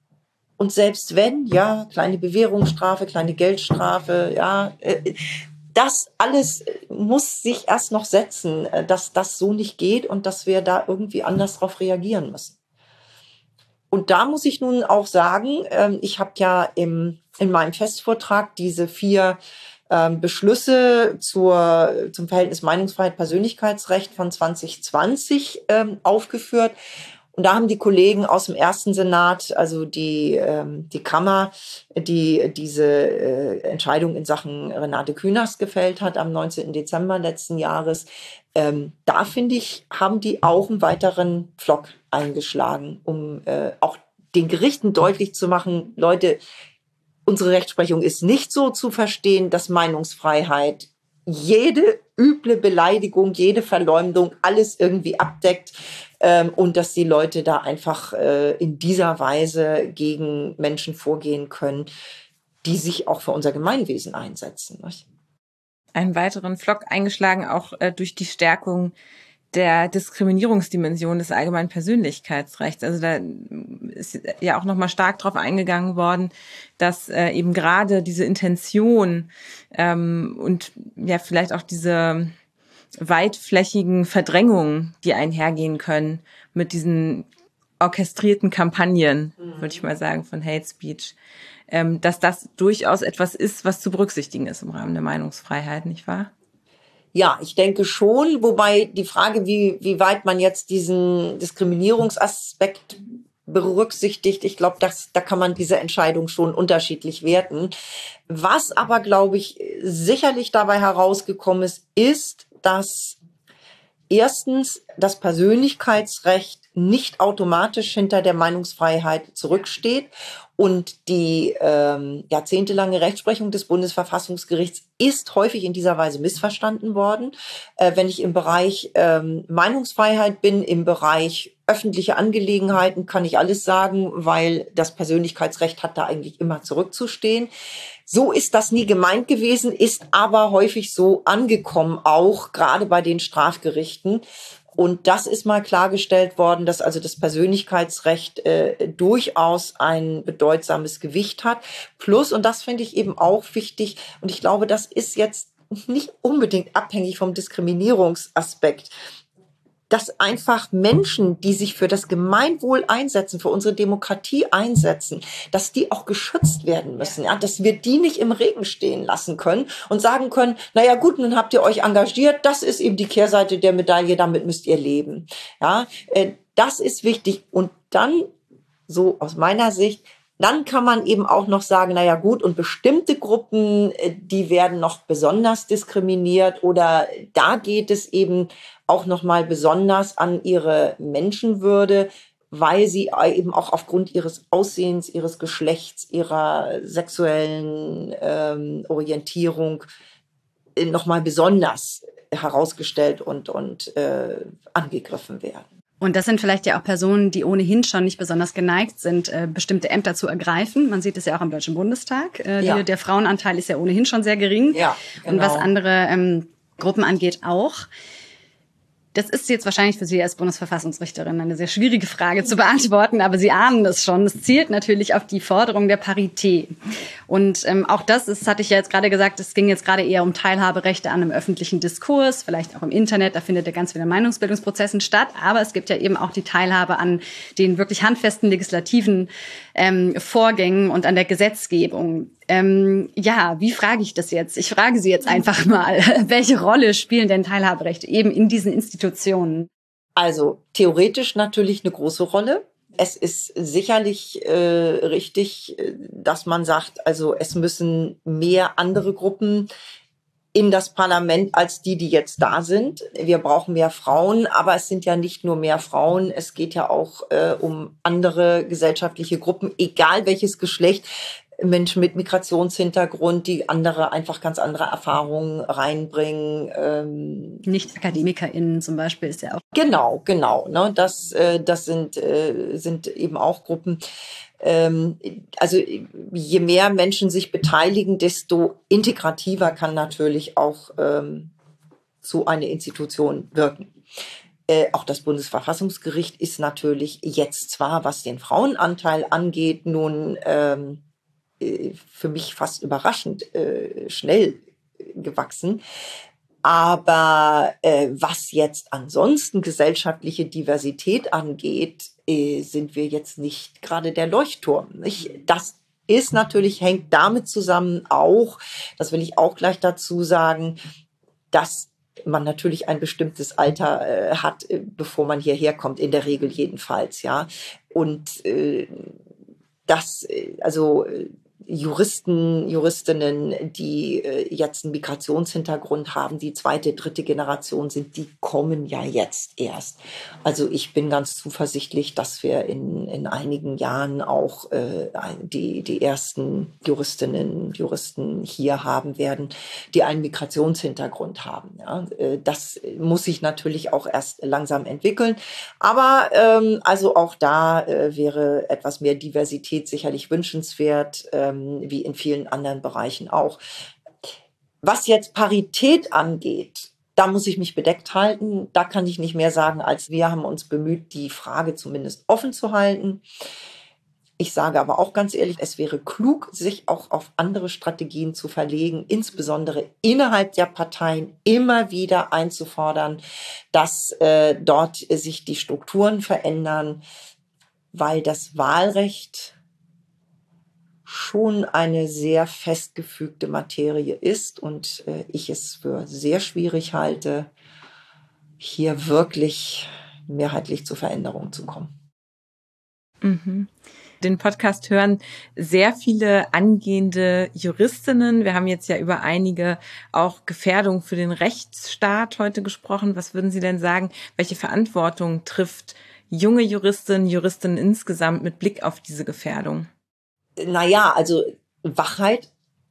S2: Und selbst wenn, ja, kleine Bewährungsstrafe, kleine Geldstrafe, ja, äh, das alles muss sich erst noch setzen, dass das so nicht geht und dass wir da irgendwie anders drauf reagieren müssen. Und da muss ich nun auch sagen, ich habe ja im, in meinem Festvortrag diese vier ähm, Beschlüsse zur, zum Verhältnis Meinungsfreiheit, Persönlichkeitsrecht von zwanzig zwanzig ähm, aufgeführt. Und da haben die Kollegen aus dem ersten Senat, also die, ähm, die Kammer, die diese äh, Entscheidung in Sachen Renate Künast gefällt hat am neunzehnten Dezember letzten Jahres, ähm, da finde ich, haben die auch einen weiteren Pflock eingeschlagen, um äh, auch den Gerichten deutlich zu machen, Leute, unsere Rechtsprechung ist nicht so zu verstehen, dass Meinungsfreiheit jede üble Beleidigung, jede Verleumdung, alles irgendwie abdeckt ähm, und dass die Leute da einfach äh, in dieser Weise gegen Menschen vorgehen können, die sich auch für unser Gemeinwesen einsetzen. Nicht?
S1: Einen weiteren Pflock eingeschlagen, auch äh, durch die Stärkung der Diskriminierungsdimension des allgemeinen Persönlichkeitsrechts. Also da ist ja auch nochmal stark drauf eingegangen worden, dass äh, eben gerade diese Intention ähm, und ja vielleicht auch diese weitflächigen Verdrängungen, die einhergehen können mit diesen orchestrierten Kampagnen, mhm. würde ich mal sagen, von Hate Speech, ähm, dass das durchaus etwas ist, was zu berücksichtigen ist im Rahmen der Meinungsfreiheit, nicht wahr?
S2: Ja, ich denke schon, wobei die Frage, wie, wie weit man jetzt diesen Diskriminierungsaspekt berücksichtigt, ich glaube, das, da kann man diese Entscheidung schon unterschiedlich werten. Was aber, glaube ich, sicherlich dabei herausgekommen ist, ist, dass erstens das Persönlichkeitsrecht nicht automatisch hinter der Meinungsfreiheit zurücksteht und die ähm, jahrzehntelange Rechtsprechung des Bundesverfassungsgerichts ist häufig in dieser Weise missverstanden worden. Äh, wenn ich im Bereich ähm, Meinungsfreiheit bin, im Bereich öffentliche Angelegenheiten, kann ich alles sagen, weil das Persönlichkeitsrecht hat da eigentlich immer zurückzustehen. So ist das nie gemeint gewesen, ist aber häufig so angekommen, auch gerade bei den Strafgerichten. Und das ist mal klargestellt worden, dass also das Persönlichkeitsrecht äh, durchaus ein bedeutsames Gewicht hat. Plus, und das finde ich eben auch wichtig, und ich glaube, das ist jetzt nicht unbedingt abhängig vom Diskriminierungsaspekt, dass einfach Menschen, die sich für das Gemeinwohl einsetzen, für unsere Demokratie einsetzen, dass die auch geschützt werden müssen, ja, dass wir die nicht im Regen stehen lassen können und sagen können, naja gut, nun habt ihr euch engagiert, das ist eben die Kehrseite der Medaille, damit müsst ihr leben. Ja, äh, das ist wichtig. Und dann, so aus meiner Sicht, dann kann man eben auch noch sagen, naja gut, und bestimmte Gruppen, die werden noch besonders diskriminiert oder da geht es eben auch nochmal besonders an ihre Menschenwürde, weil sie eben auch aufgrund ihres Aussehens, ihres Geschlechts, ihrer sexuellen ähm, Orientierung nochmal besonders herausgestellt und, und äh, angegriffen werden.
S3: Und das sind vielleicht ja auch Personen, die ohnehin schon nicht besonders geneigt sind, äh, bestimmte Ämter zu ergreifen. Man sieht es ja auch am Deutschen Bundestag. Äh, ja. die, der Frauenanteil ist ja ohnehin schon sehr gering.
S2: Ja, genau.
S3: Und was andere ähm, Gruppen angeht auch. Das ist jetzt wahrscheinlich für Sie als Bundesverfassungsrichterin eine sehr schwierige Frage zu beantworten, aber Sie ahnen es schon. Es zielt natürlich auf die Forderung der Parität. Und ähm, auch das, das hatte ich ja jetzt gerade gesagt, es ging jetzt gerade eher um Teilhaberechte an einem öffentlichen Diskurs, vielleicht auch im Internet, da findet ja ganz viele Meinungsbildungsprozessen statt, aber es gibt ja eben auch die Teilhabe an den wirklich handfesten legislativen ähm, Vorgängen und an der Gesetzgebung. Ähm, ja, wie frage ich das jetzt? Ich frage Sie jetzt einfach mal, welche Rolle spielen denn Teilhaberechte eben in diesen Institutionen?
S2: Also theoretisch natürlich eine große Rolle. Es ist sicherlich äh, richtig, dass man sagt, also es müssen mehr andere Gruppen in das Parlament als die, die jetzt da sind. Wir brauchen mehr Frauen, aber es sind ja nicht nur mehr Frauen, es geht ja auch äh, um andere gesellschaftliche Gruppen, egal welches Geschlecht. Menschen mit Migrationshintergrund, die andere, einfach ganz andere Erfahrungen reinbringen. Ähm,
S3: Nicht AkademikerInnen zum Beispiel ist ja auch.
S2: Genau, genau. Ne, das, äh, das sind, äh, sind eben auch Gruppen. Ähm, also je mehr Menschen sich beteiligen, desto integrativer kann natürlich auch ähm, so eine Institution wirken. Äh, auch das Bundesverfassungsgericht ist natürlich jetzt zwar, was den Frauenanteil angeht, nun ähm, für mich fast überraschend äh, schnell gewachsen. Aber äh, was jetzt ansonsten gesellschaftliche Diversität angeht, äh, sind wir jetzt nicht gerade der Leuchtturm. Nicht? Das ist natürlich, hängt damit zusammen auch, das will ich auch gleich dazu sagen, dass man natürlich ein bestimmtes Alter äh, hat, äh, bevor man hierher kommt, in der Regel jedenfalls, ja. Und äh, das, äh, also äh, Juristen, Juristinnen, die äh, jetzt einen Migrationshintergrund haben, die zweite, dritte Generation sind, die kommen ja jetzt erst. Also ich bin ganz zuversichtlich, dass wir in, in einigen Jahren auch äh, die, die ersten Juristinnen, Juristen hier haben werden, die einen Migrationshintergrund haben. Ja. Äh, das muss sich natürlich auch erst langsam entwickeln. Aber ähm, also auch da äh, wäre etwas mehr Diversität sicherlich wünschenswert, ähm, wie in vielen anderen Bereichen auch. Was jetzt Parität angeht, da muss ich mich bedeckt halten. Da kann ich nicht mehr sagen, als wir haben uns bemüht, die Frage zumindest offen zu halten. Ich sage aber auch ganz ehrlich, es wäre klug, sich auch auf andere Strategien zu verlegen, insbesondere innerhalb der Parteien immer wieder einzufordern, dass äh, dort sich die Strukturen verändern, weil das Wahlrecht schon eine sehr festgefügte Materie ist und äh, ich es für sehr schwierig halte, hier wirklich mehrheitlich zu Veränderungen zu kommen.
S1: Mhm. Den Podcast hören sehr viele angehende Juristinnen. Wir haben jetzt ja über einige auch Gefährdungen für den Rechtsstaat heute gesprochen. Was würden Sie denn sagen, welche Verantwortung trifft junge Juristinnen, Juristinnen insgesamt mit Blick auf diese Gefährdung?
S2: Naja, also Wachheit,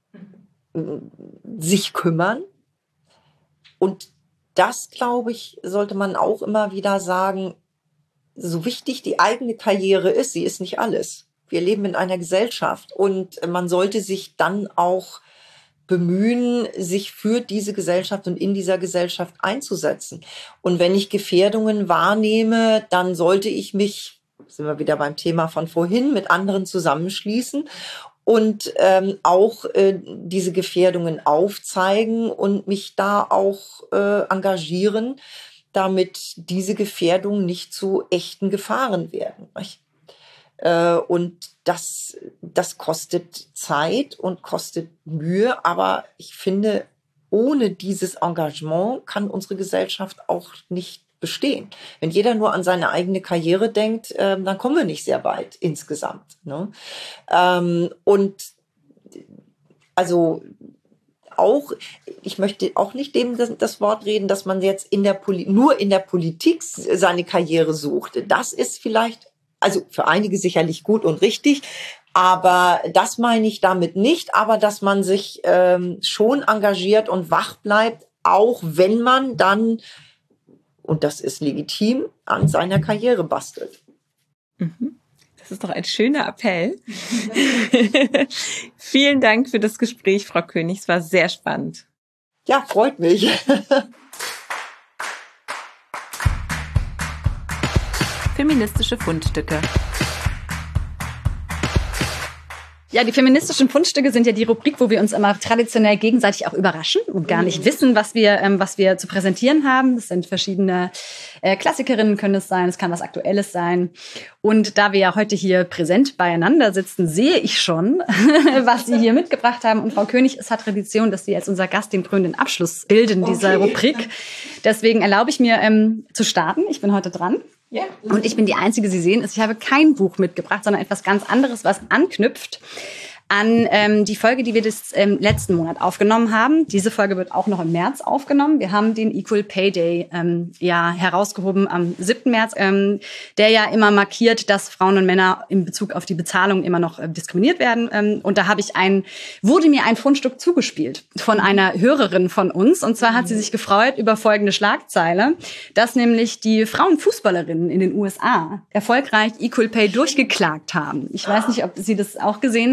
S2: sich kümmern. Und das, glaube ich, sollte man auch immer wieder sagen, so wichtig die eigene Karriere ist, sie ist nicht alles. Wir leben in einer Gesellschaft und man sollte sich dann auch bemühen, sich für diese Gesellschaft und in dieser Gesellschaft einzusetzen. Und wenn ich Gefährdungen wahrnehme, dann sollte ich mich, sind wir wieder beim Thema von vorhin, mit anderen zusammenschließen und ähm, auch äh, diese Gefährdungen aufzeigen und mich da auch äh, engagieren, damit diese Gefährdungen nicht zu echten Gefahren werden. Äh, und das, das kostet Zeit und kostet Mühe, aber ich finde, ohne dieses Engagement kann unsere Gesellschaft auch nicht bestehen. Wenn jeder nur an seine eigene Karriere denkt, äh, dann kommen wir nicht sehr weit insgesamt. Ne? Ähm, und also auch, ich möchte auch nicht dem das, das Wort reden, dass man jetzt in der Poli- nur in der Politik seine Karriere sucht. Das ist vielleicht, also für einige sicherlich gut und richtig, aber das meine ich damit nicht, aber dass man sich ähm, schon engagiert und wach bleibt, auch wenn man dann, und das ist legitim, an seiner Karriere bastelt.
S1: Mhm. Das ist doch ein schöner Appell. Vielen Dank für das Gespräch, Frau König. Es war sehr spannend.
S2: Ja, freut mich.
S1: Feministische Fundstücke.
S3: Ja, die feministischen Fundstücke sind ja die Rubrik, wo wir uns immer traditionell gegenseitig auch überraschen und gar nicht wissen, was wir, ähm, was wir zu präsentieren haben. Das sind verschiedene äh, Klassikerinnen können es sein, es kann was Aktuelles sein. Und da wir ja heute hier präsent beieinander sitzen, sehe ich schon, was Sie hier mitgebracht haben. Und Frau König, es hat Tradition, dass Sie als unser Gast den krönenden Abschluss bilden dieser okay. Rubrik. Deswegen erlaube ich mir ähm, zu starten. Ich bin heute dran. Ja. Und ich bin die Einzige, Sie sehen, ich habe kein Buch mitgebracht, sondern etwas ganz anderes, was anknüpft an ähm, die Folge, die wir das ähm, letzten Monat aufgenommen haben. Diese Folge wird auch noch im März aufgenommen. Wir haben den Equal Pay Day ähm, ja herausgehoben am siebten März, ähm, der ja immer markiert, dass Frauen und Männer in Bezug auf die Bezahlung immer noch äh, diskriminiert werden. Ähm, und da habe ich ein, wurde mir ein Fundstück zugespielt von einer Hörerin von uns. Und zwar hat sie sich gefreut über folgende Schlagzeile, dass nämlich die Frauenfußballerinnen in den U S A erfolgreich Equal Pay durchgeklagt haben. Ich weiß nicht, ob Sie das auch gesehen haben.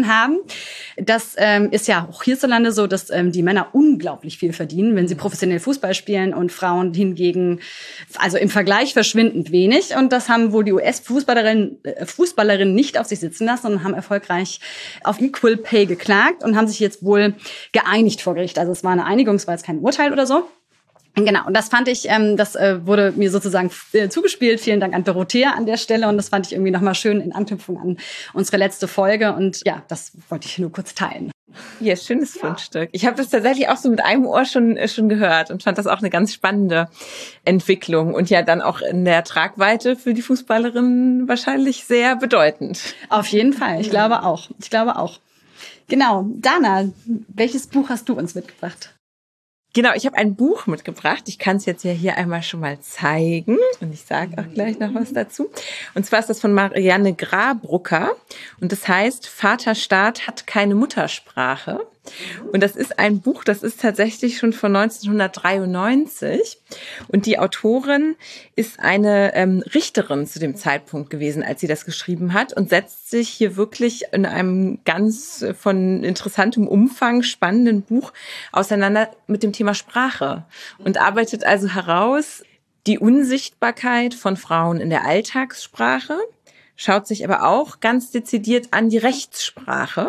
S3: Das ähm, ist ja auch hierzulande so, dass ähm, die Männer unglaublich viel verdienen, wenn sie professionell Fußball spielen und Frauen hingegen, also im Vergleich verschwindend wenig. Und das haben wohl die U S-Fußballerinnen äh, Fußballerinnen nicht auf sich sitzen lassen und haben erfolgreich auf Equal Pay geklagt und haben sich jetzt wohl geeinigt vor Gericht. Also es war eine Einigung, es war jetzt kein Urteil oder so. Genau, und das fand ich, ähm, das äh, wurde mir sozusagen äh, zugespielt. Vielen Dank an Dorothea an der Stelle. Und das fand ich irgendwie nochmal schön in Anknüpfung an unsere letzte Folge. Und ja, das wollte ich nur kurz teilen.
S1: Ja, schönes Fundstück. Ich habe das tatsächlich auch so mit einem Ohr schon schon gehört und fand das auch eine ganz spannende Entwicklung und ja dann auch in der Tragweite für die Fußballerinnen wahrscheinlich sehr bedeutend.
S3: Auf jeden Fall, ich glaube auch. Ich glaube auch. Genau, Dana, welches Buch hast du uns mitgebracht?
S1: Genau, ich habe ein Buch mitgebracht. Ich kann es jetzt ja hier einmal schon mal zeigen und ich sage auch gleich noch was dazu. Und zwar ist das von Marianne Grabrucker und das heißt Vaterstaat hat keine Muttersprache. Und das ist ein Buch, das ist tatsächlich schon von neunzehnhundertdreiundneunzig. Und die Autorin ist eine ähm, Richterin zu dem Zeitpunkt gewesen, als sie das geschrieben hat und setzt sich hier wirklich in einem ganz von interessantem Umfang spannenden Buch auseinander mit dem Thema Sprache und arbeitet also heraus die Unsichtbarkeit von Frauen in der Alltagssprache, schaut sich aber auch ganz dezidiert an die Rechtssprache,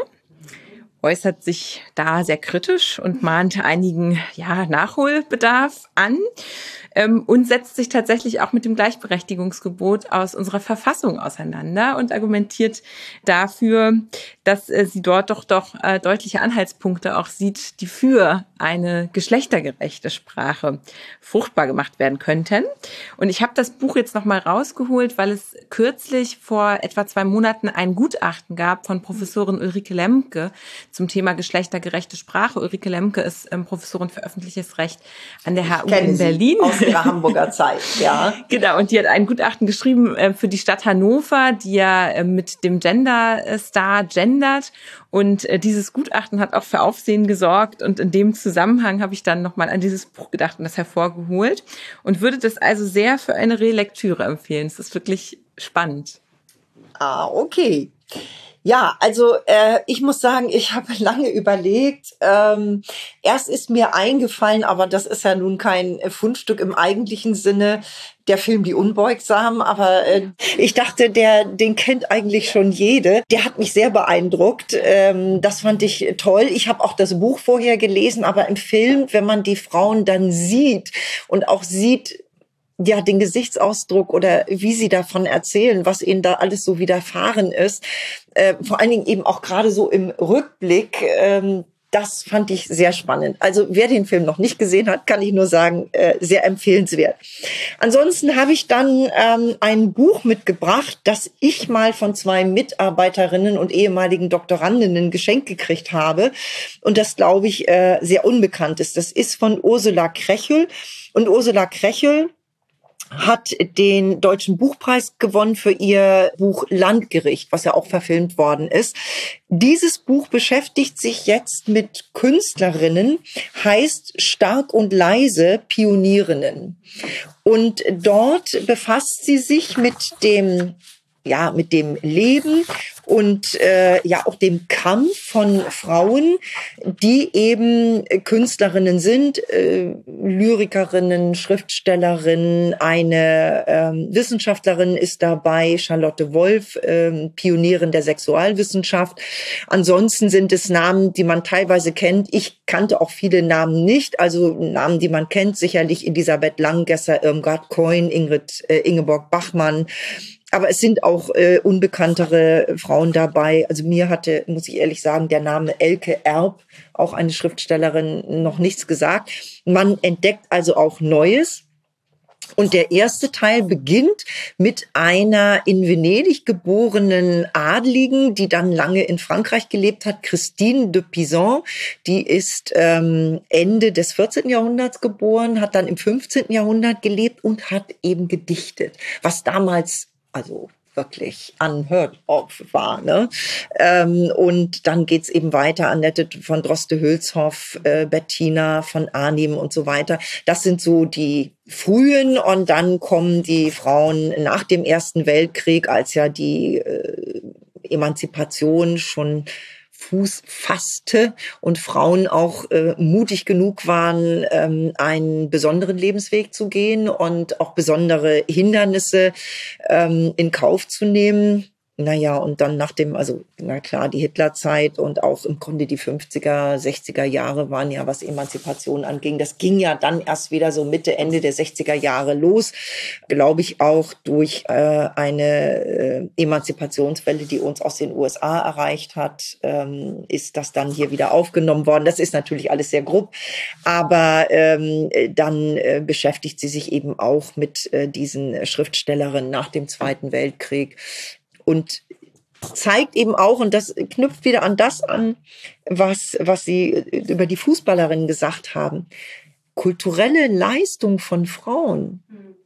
S1: äußert sich da sehr kritisch und mahnt einigen ja, Nachholbedarf an ähm, und setzt sich tatsächlich auch mit dem Gleichberechtigungsgebot aus unserer Verfassung auseinander und argumentiert dafür, dass äh, sie dort doch doch äh, deutliche Anhaltspunkte auch sieht, die für eine geschlechtergerechte Sprache fruchtbar gemacht werden könnten. Und ich habe das Buch jetzt nochmal rausgeholt, weil es kürzlich vor etwa zwei Monaten ein Gutachten gab von Professorin Ulrike Lemke zum Thema geschlechtergerechte Sprache. Ulrike Lemke ist ähm, Professorin für öffentliches Recht an der H U in Berlin.
S2: Aus ihrer Hamburger Zeit, ja.
S1: Genau, und die hat ein Gutachten geschrieben äh, für die Stadt Hannover, die ja äh, mit dem Gender-Star gendert. Und äh, dieses Gutachten hat auch für Aufsehen gesorgt. Und in dem Zusammenhang habe ich dann nochmal an dieses Buch gedacht und das hervorgeholt. Und würde das also sehr für eine Relektüre empfehlen. Es ist wirklich spannend.
S2: Ah, okay. Ja, also äh, ich muss sagen, ich habe lange überlegt. Ähm, erst ist mir eingefallen, aber das ist ja nun kein Fundstück im eigentlichen Sinne, der Film Die Unbeugsamen. Aber äh, ich dachte, der den kennt eigentlich schon jede. Der hat mich sehr beeindruckt. Ähm, das fand ich toll. Ich habe auch das Buch vorher gelesen, aber im Film, wenn man die Frauen dann sieht und auch sieht, ja, den Gesichtsausdruck oder wie sie davon erzählen, was ihnen da alles so widerfahren ist. Äh, vor allen Dingen eben auch gerade so im Rückblick. Ähm, das fand ich sehr spannend. Also wer den Film noch nicht gesehen hat, kann ich nur sagen, äh, sehr empfehlenswert. Ansonsten habe ich dann ähm, ein Buch mitgebracht, das ich mal von zwei Mitarbeiterinnen und ehemaligen Doktorandinnen geschenkt gekriegt habe. Und das, glaube ich, äh, sehr unbekannt ist. Das ist von Ursula Krechel. Und Ursula Krechel hat den Deutschen Buchpreis gewonnen für ihr Buch Landgericht, was ja auch verfilmt worden ist. Dieses Buch beschäftigt sich jetzt mit Künstlerinnen, heißt Stark und leise Pionierinnen. Und dort befasst sie sich mit dem ja, mit dem Leben und äh, ja auch dem Kampf von Frauen, die eben Künstlerinnen sind, äh, Lyrikerinnen, Schriftstellerinnen, eine ähm, Wissenschaftlerin ist dabei, Charlotte Wolf, ähm, Pionierin der Sexualwissenschaft. Ansonsten sind es Namen, die man teilweise kennt. Ich kannte auch viele Namen nicht, also Namen, die man kennt, sicherlich Elisabeth Langgesser, Irmgard Coin, Ingrid, äh, Ingeborg Bachmann. Aber es sind auch äh, unbekanntere Frauen dabei. Also mir hatte, muss ich ehrlich sagen, der Name Elke Erb, auch eine Schriftstellerin, noch nichts gesagt. Man entdeckt also auch Neues. Und der erste Teil beginnt mit einer in Venedig geborenen Adligen, die dann lange in Frankreich gelebt hat, Christine de Pizan. Die ist ähm, Ende des vierzehnten Jahrhunderts geboren, hat dann im fünfzehnten Jahrhundert gelebt und hat eben gedichtet, was damals also wirklich unheard of war, ne? Ähm, und dann geht's eben weiter, Annette von Droste-Hülshoff, äh, Bettina von Arnim und so weiter. Das sind so die frühen, und dann kommen die Frauen nach dem Ersten Weltkrieg, als ja die äh, Emanzipation schon Fuß fasste und Frauen auch äh, mutig genug waren, ähm, einen besonderen Lebensweg zu gehen und auch besondere Hindernisse ähm, in Kauf zu nehmen. Naja, und dann nach dem, also na klar, die Hitlerzeit und auch im Grunde die fünfziger, sechziger Jahre waren ja, was Emanzipation anging. Das ging ja dann erst wieder so Mitte, Ende der sechziger Jahre los, glaube ich auch durch äh, eine äh, Emanzipationswelle, die uns aus den U S A erreicht hat, ähm, ist das dann hier wieder aufgenommen worden. Das ist natürlich alles sehr grob, aber ähm, dann äh, beschäftigt sie sich eben auch mit äh, diesen Schriftstellerinnen nach dem Zweiten Weltkrieg. Und zeigt eben auch, und das knüpft wieder an das an, was, was Sie über die Fußballerinnen gesagt haben, kulturelle Leistung von Frauen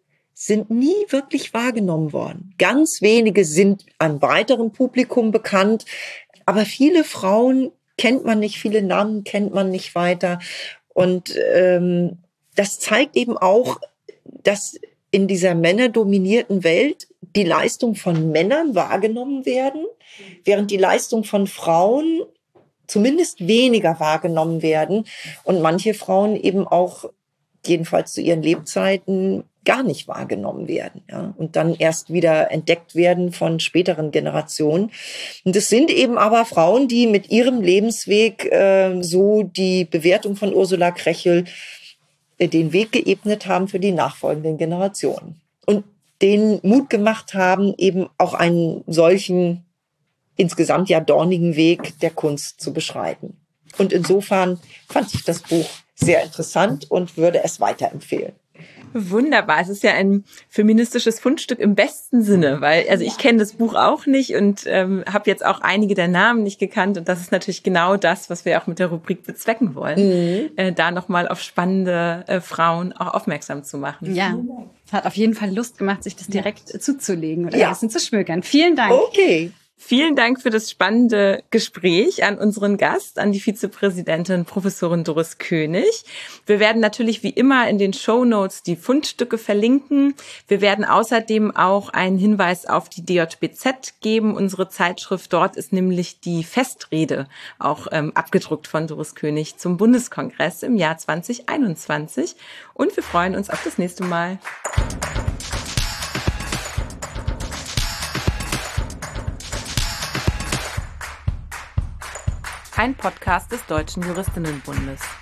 S2: sind nie wirklich wahrgenommen worden. Ganz wenige sind einem breiteren Publikum bekannt, aber viele Frauen kennt man nicht, viele Namen kennt man nicht weiter. Und ähm, das zeigt eben auch, dass in dieser männerdominierten Welt die Leistung von Männern wahrgenommen werden, während die Leistung von Frauen zumindest weniger wahrgenommen werden und manche Frauen eben auch, jedenfalls zu ihren Lebzeiten, gar nicht wahrgenommen werden, ja, und dann erst wieder entdeckt werden von späteren Generationen. Und das sind eben aber Frauen, die mit ihrem Lebensweg äh, so die Bewertung von Ursula Krechel äh, den Weg geebnet haben für die nachfolgenden Generationen. Und den Mut gemacht haben, eben auch einen solchen insgesamt ja dornigen Weg der Kunst zu beschreiten. Und insofern fand ich das Buch sehr interessant und würde es weiterempfehlen.
S1: Wunderbar. Es ist ja ein feministisches Fundstück im besten Sinne, weil also ich kenne das Buch auch nicht und ähm, habe jetzt auch einige der Namen nicht gekannt und das ist natürlich genau das, was wir auch mit der Rubrik bezwecken wollen, mhm. äh, da nochmal auf spannende äh, Frauen auch aufmerksam zu machen.
S3: Ja, es hat auf jeden Fall Lust gemacht, sich das direkt ja. zuzulegen oder ja. ein bisschen zu schmökern. Vielen Dank.
S2: Okay.
S1: Vielen Dank für das spannende Gespräch an unseren Gast, an die Vizepräsidentin Professorin Doris König. Wir werden natürlich wie immer in den Shownotes die Fundstücke verlinken. Wir werden außerdem auch einen Hinweis auf die D J B Z geben, unsere Zeitschrift. Dort ist nämlich die Festrede auch ähm, abgedruckt von Doris König zum Bundeskongress im Jahr zwanzig einundzwanzig. Und wir freuen uns auf das nächste Mal. Ein Podcast des Deutschen Juristinnenbundes.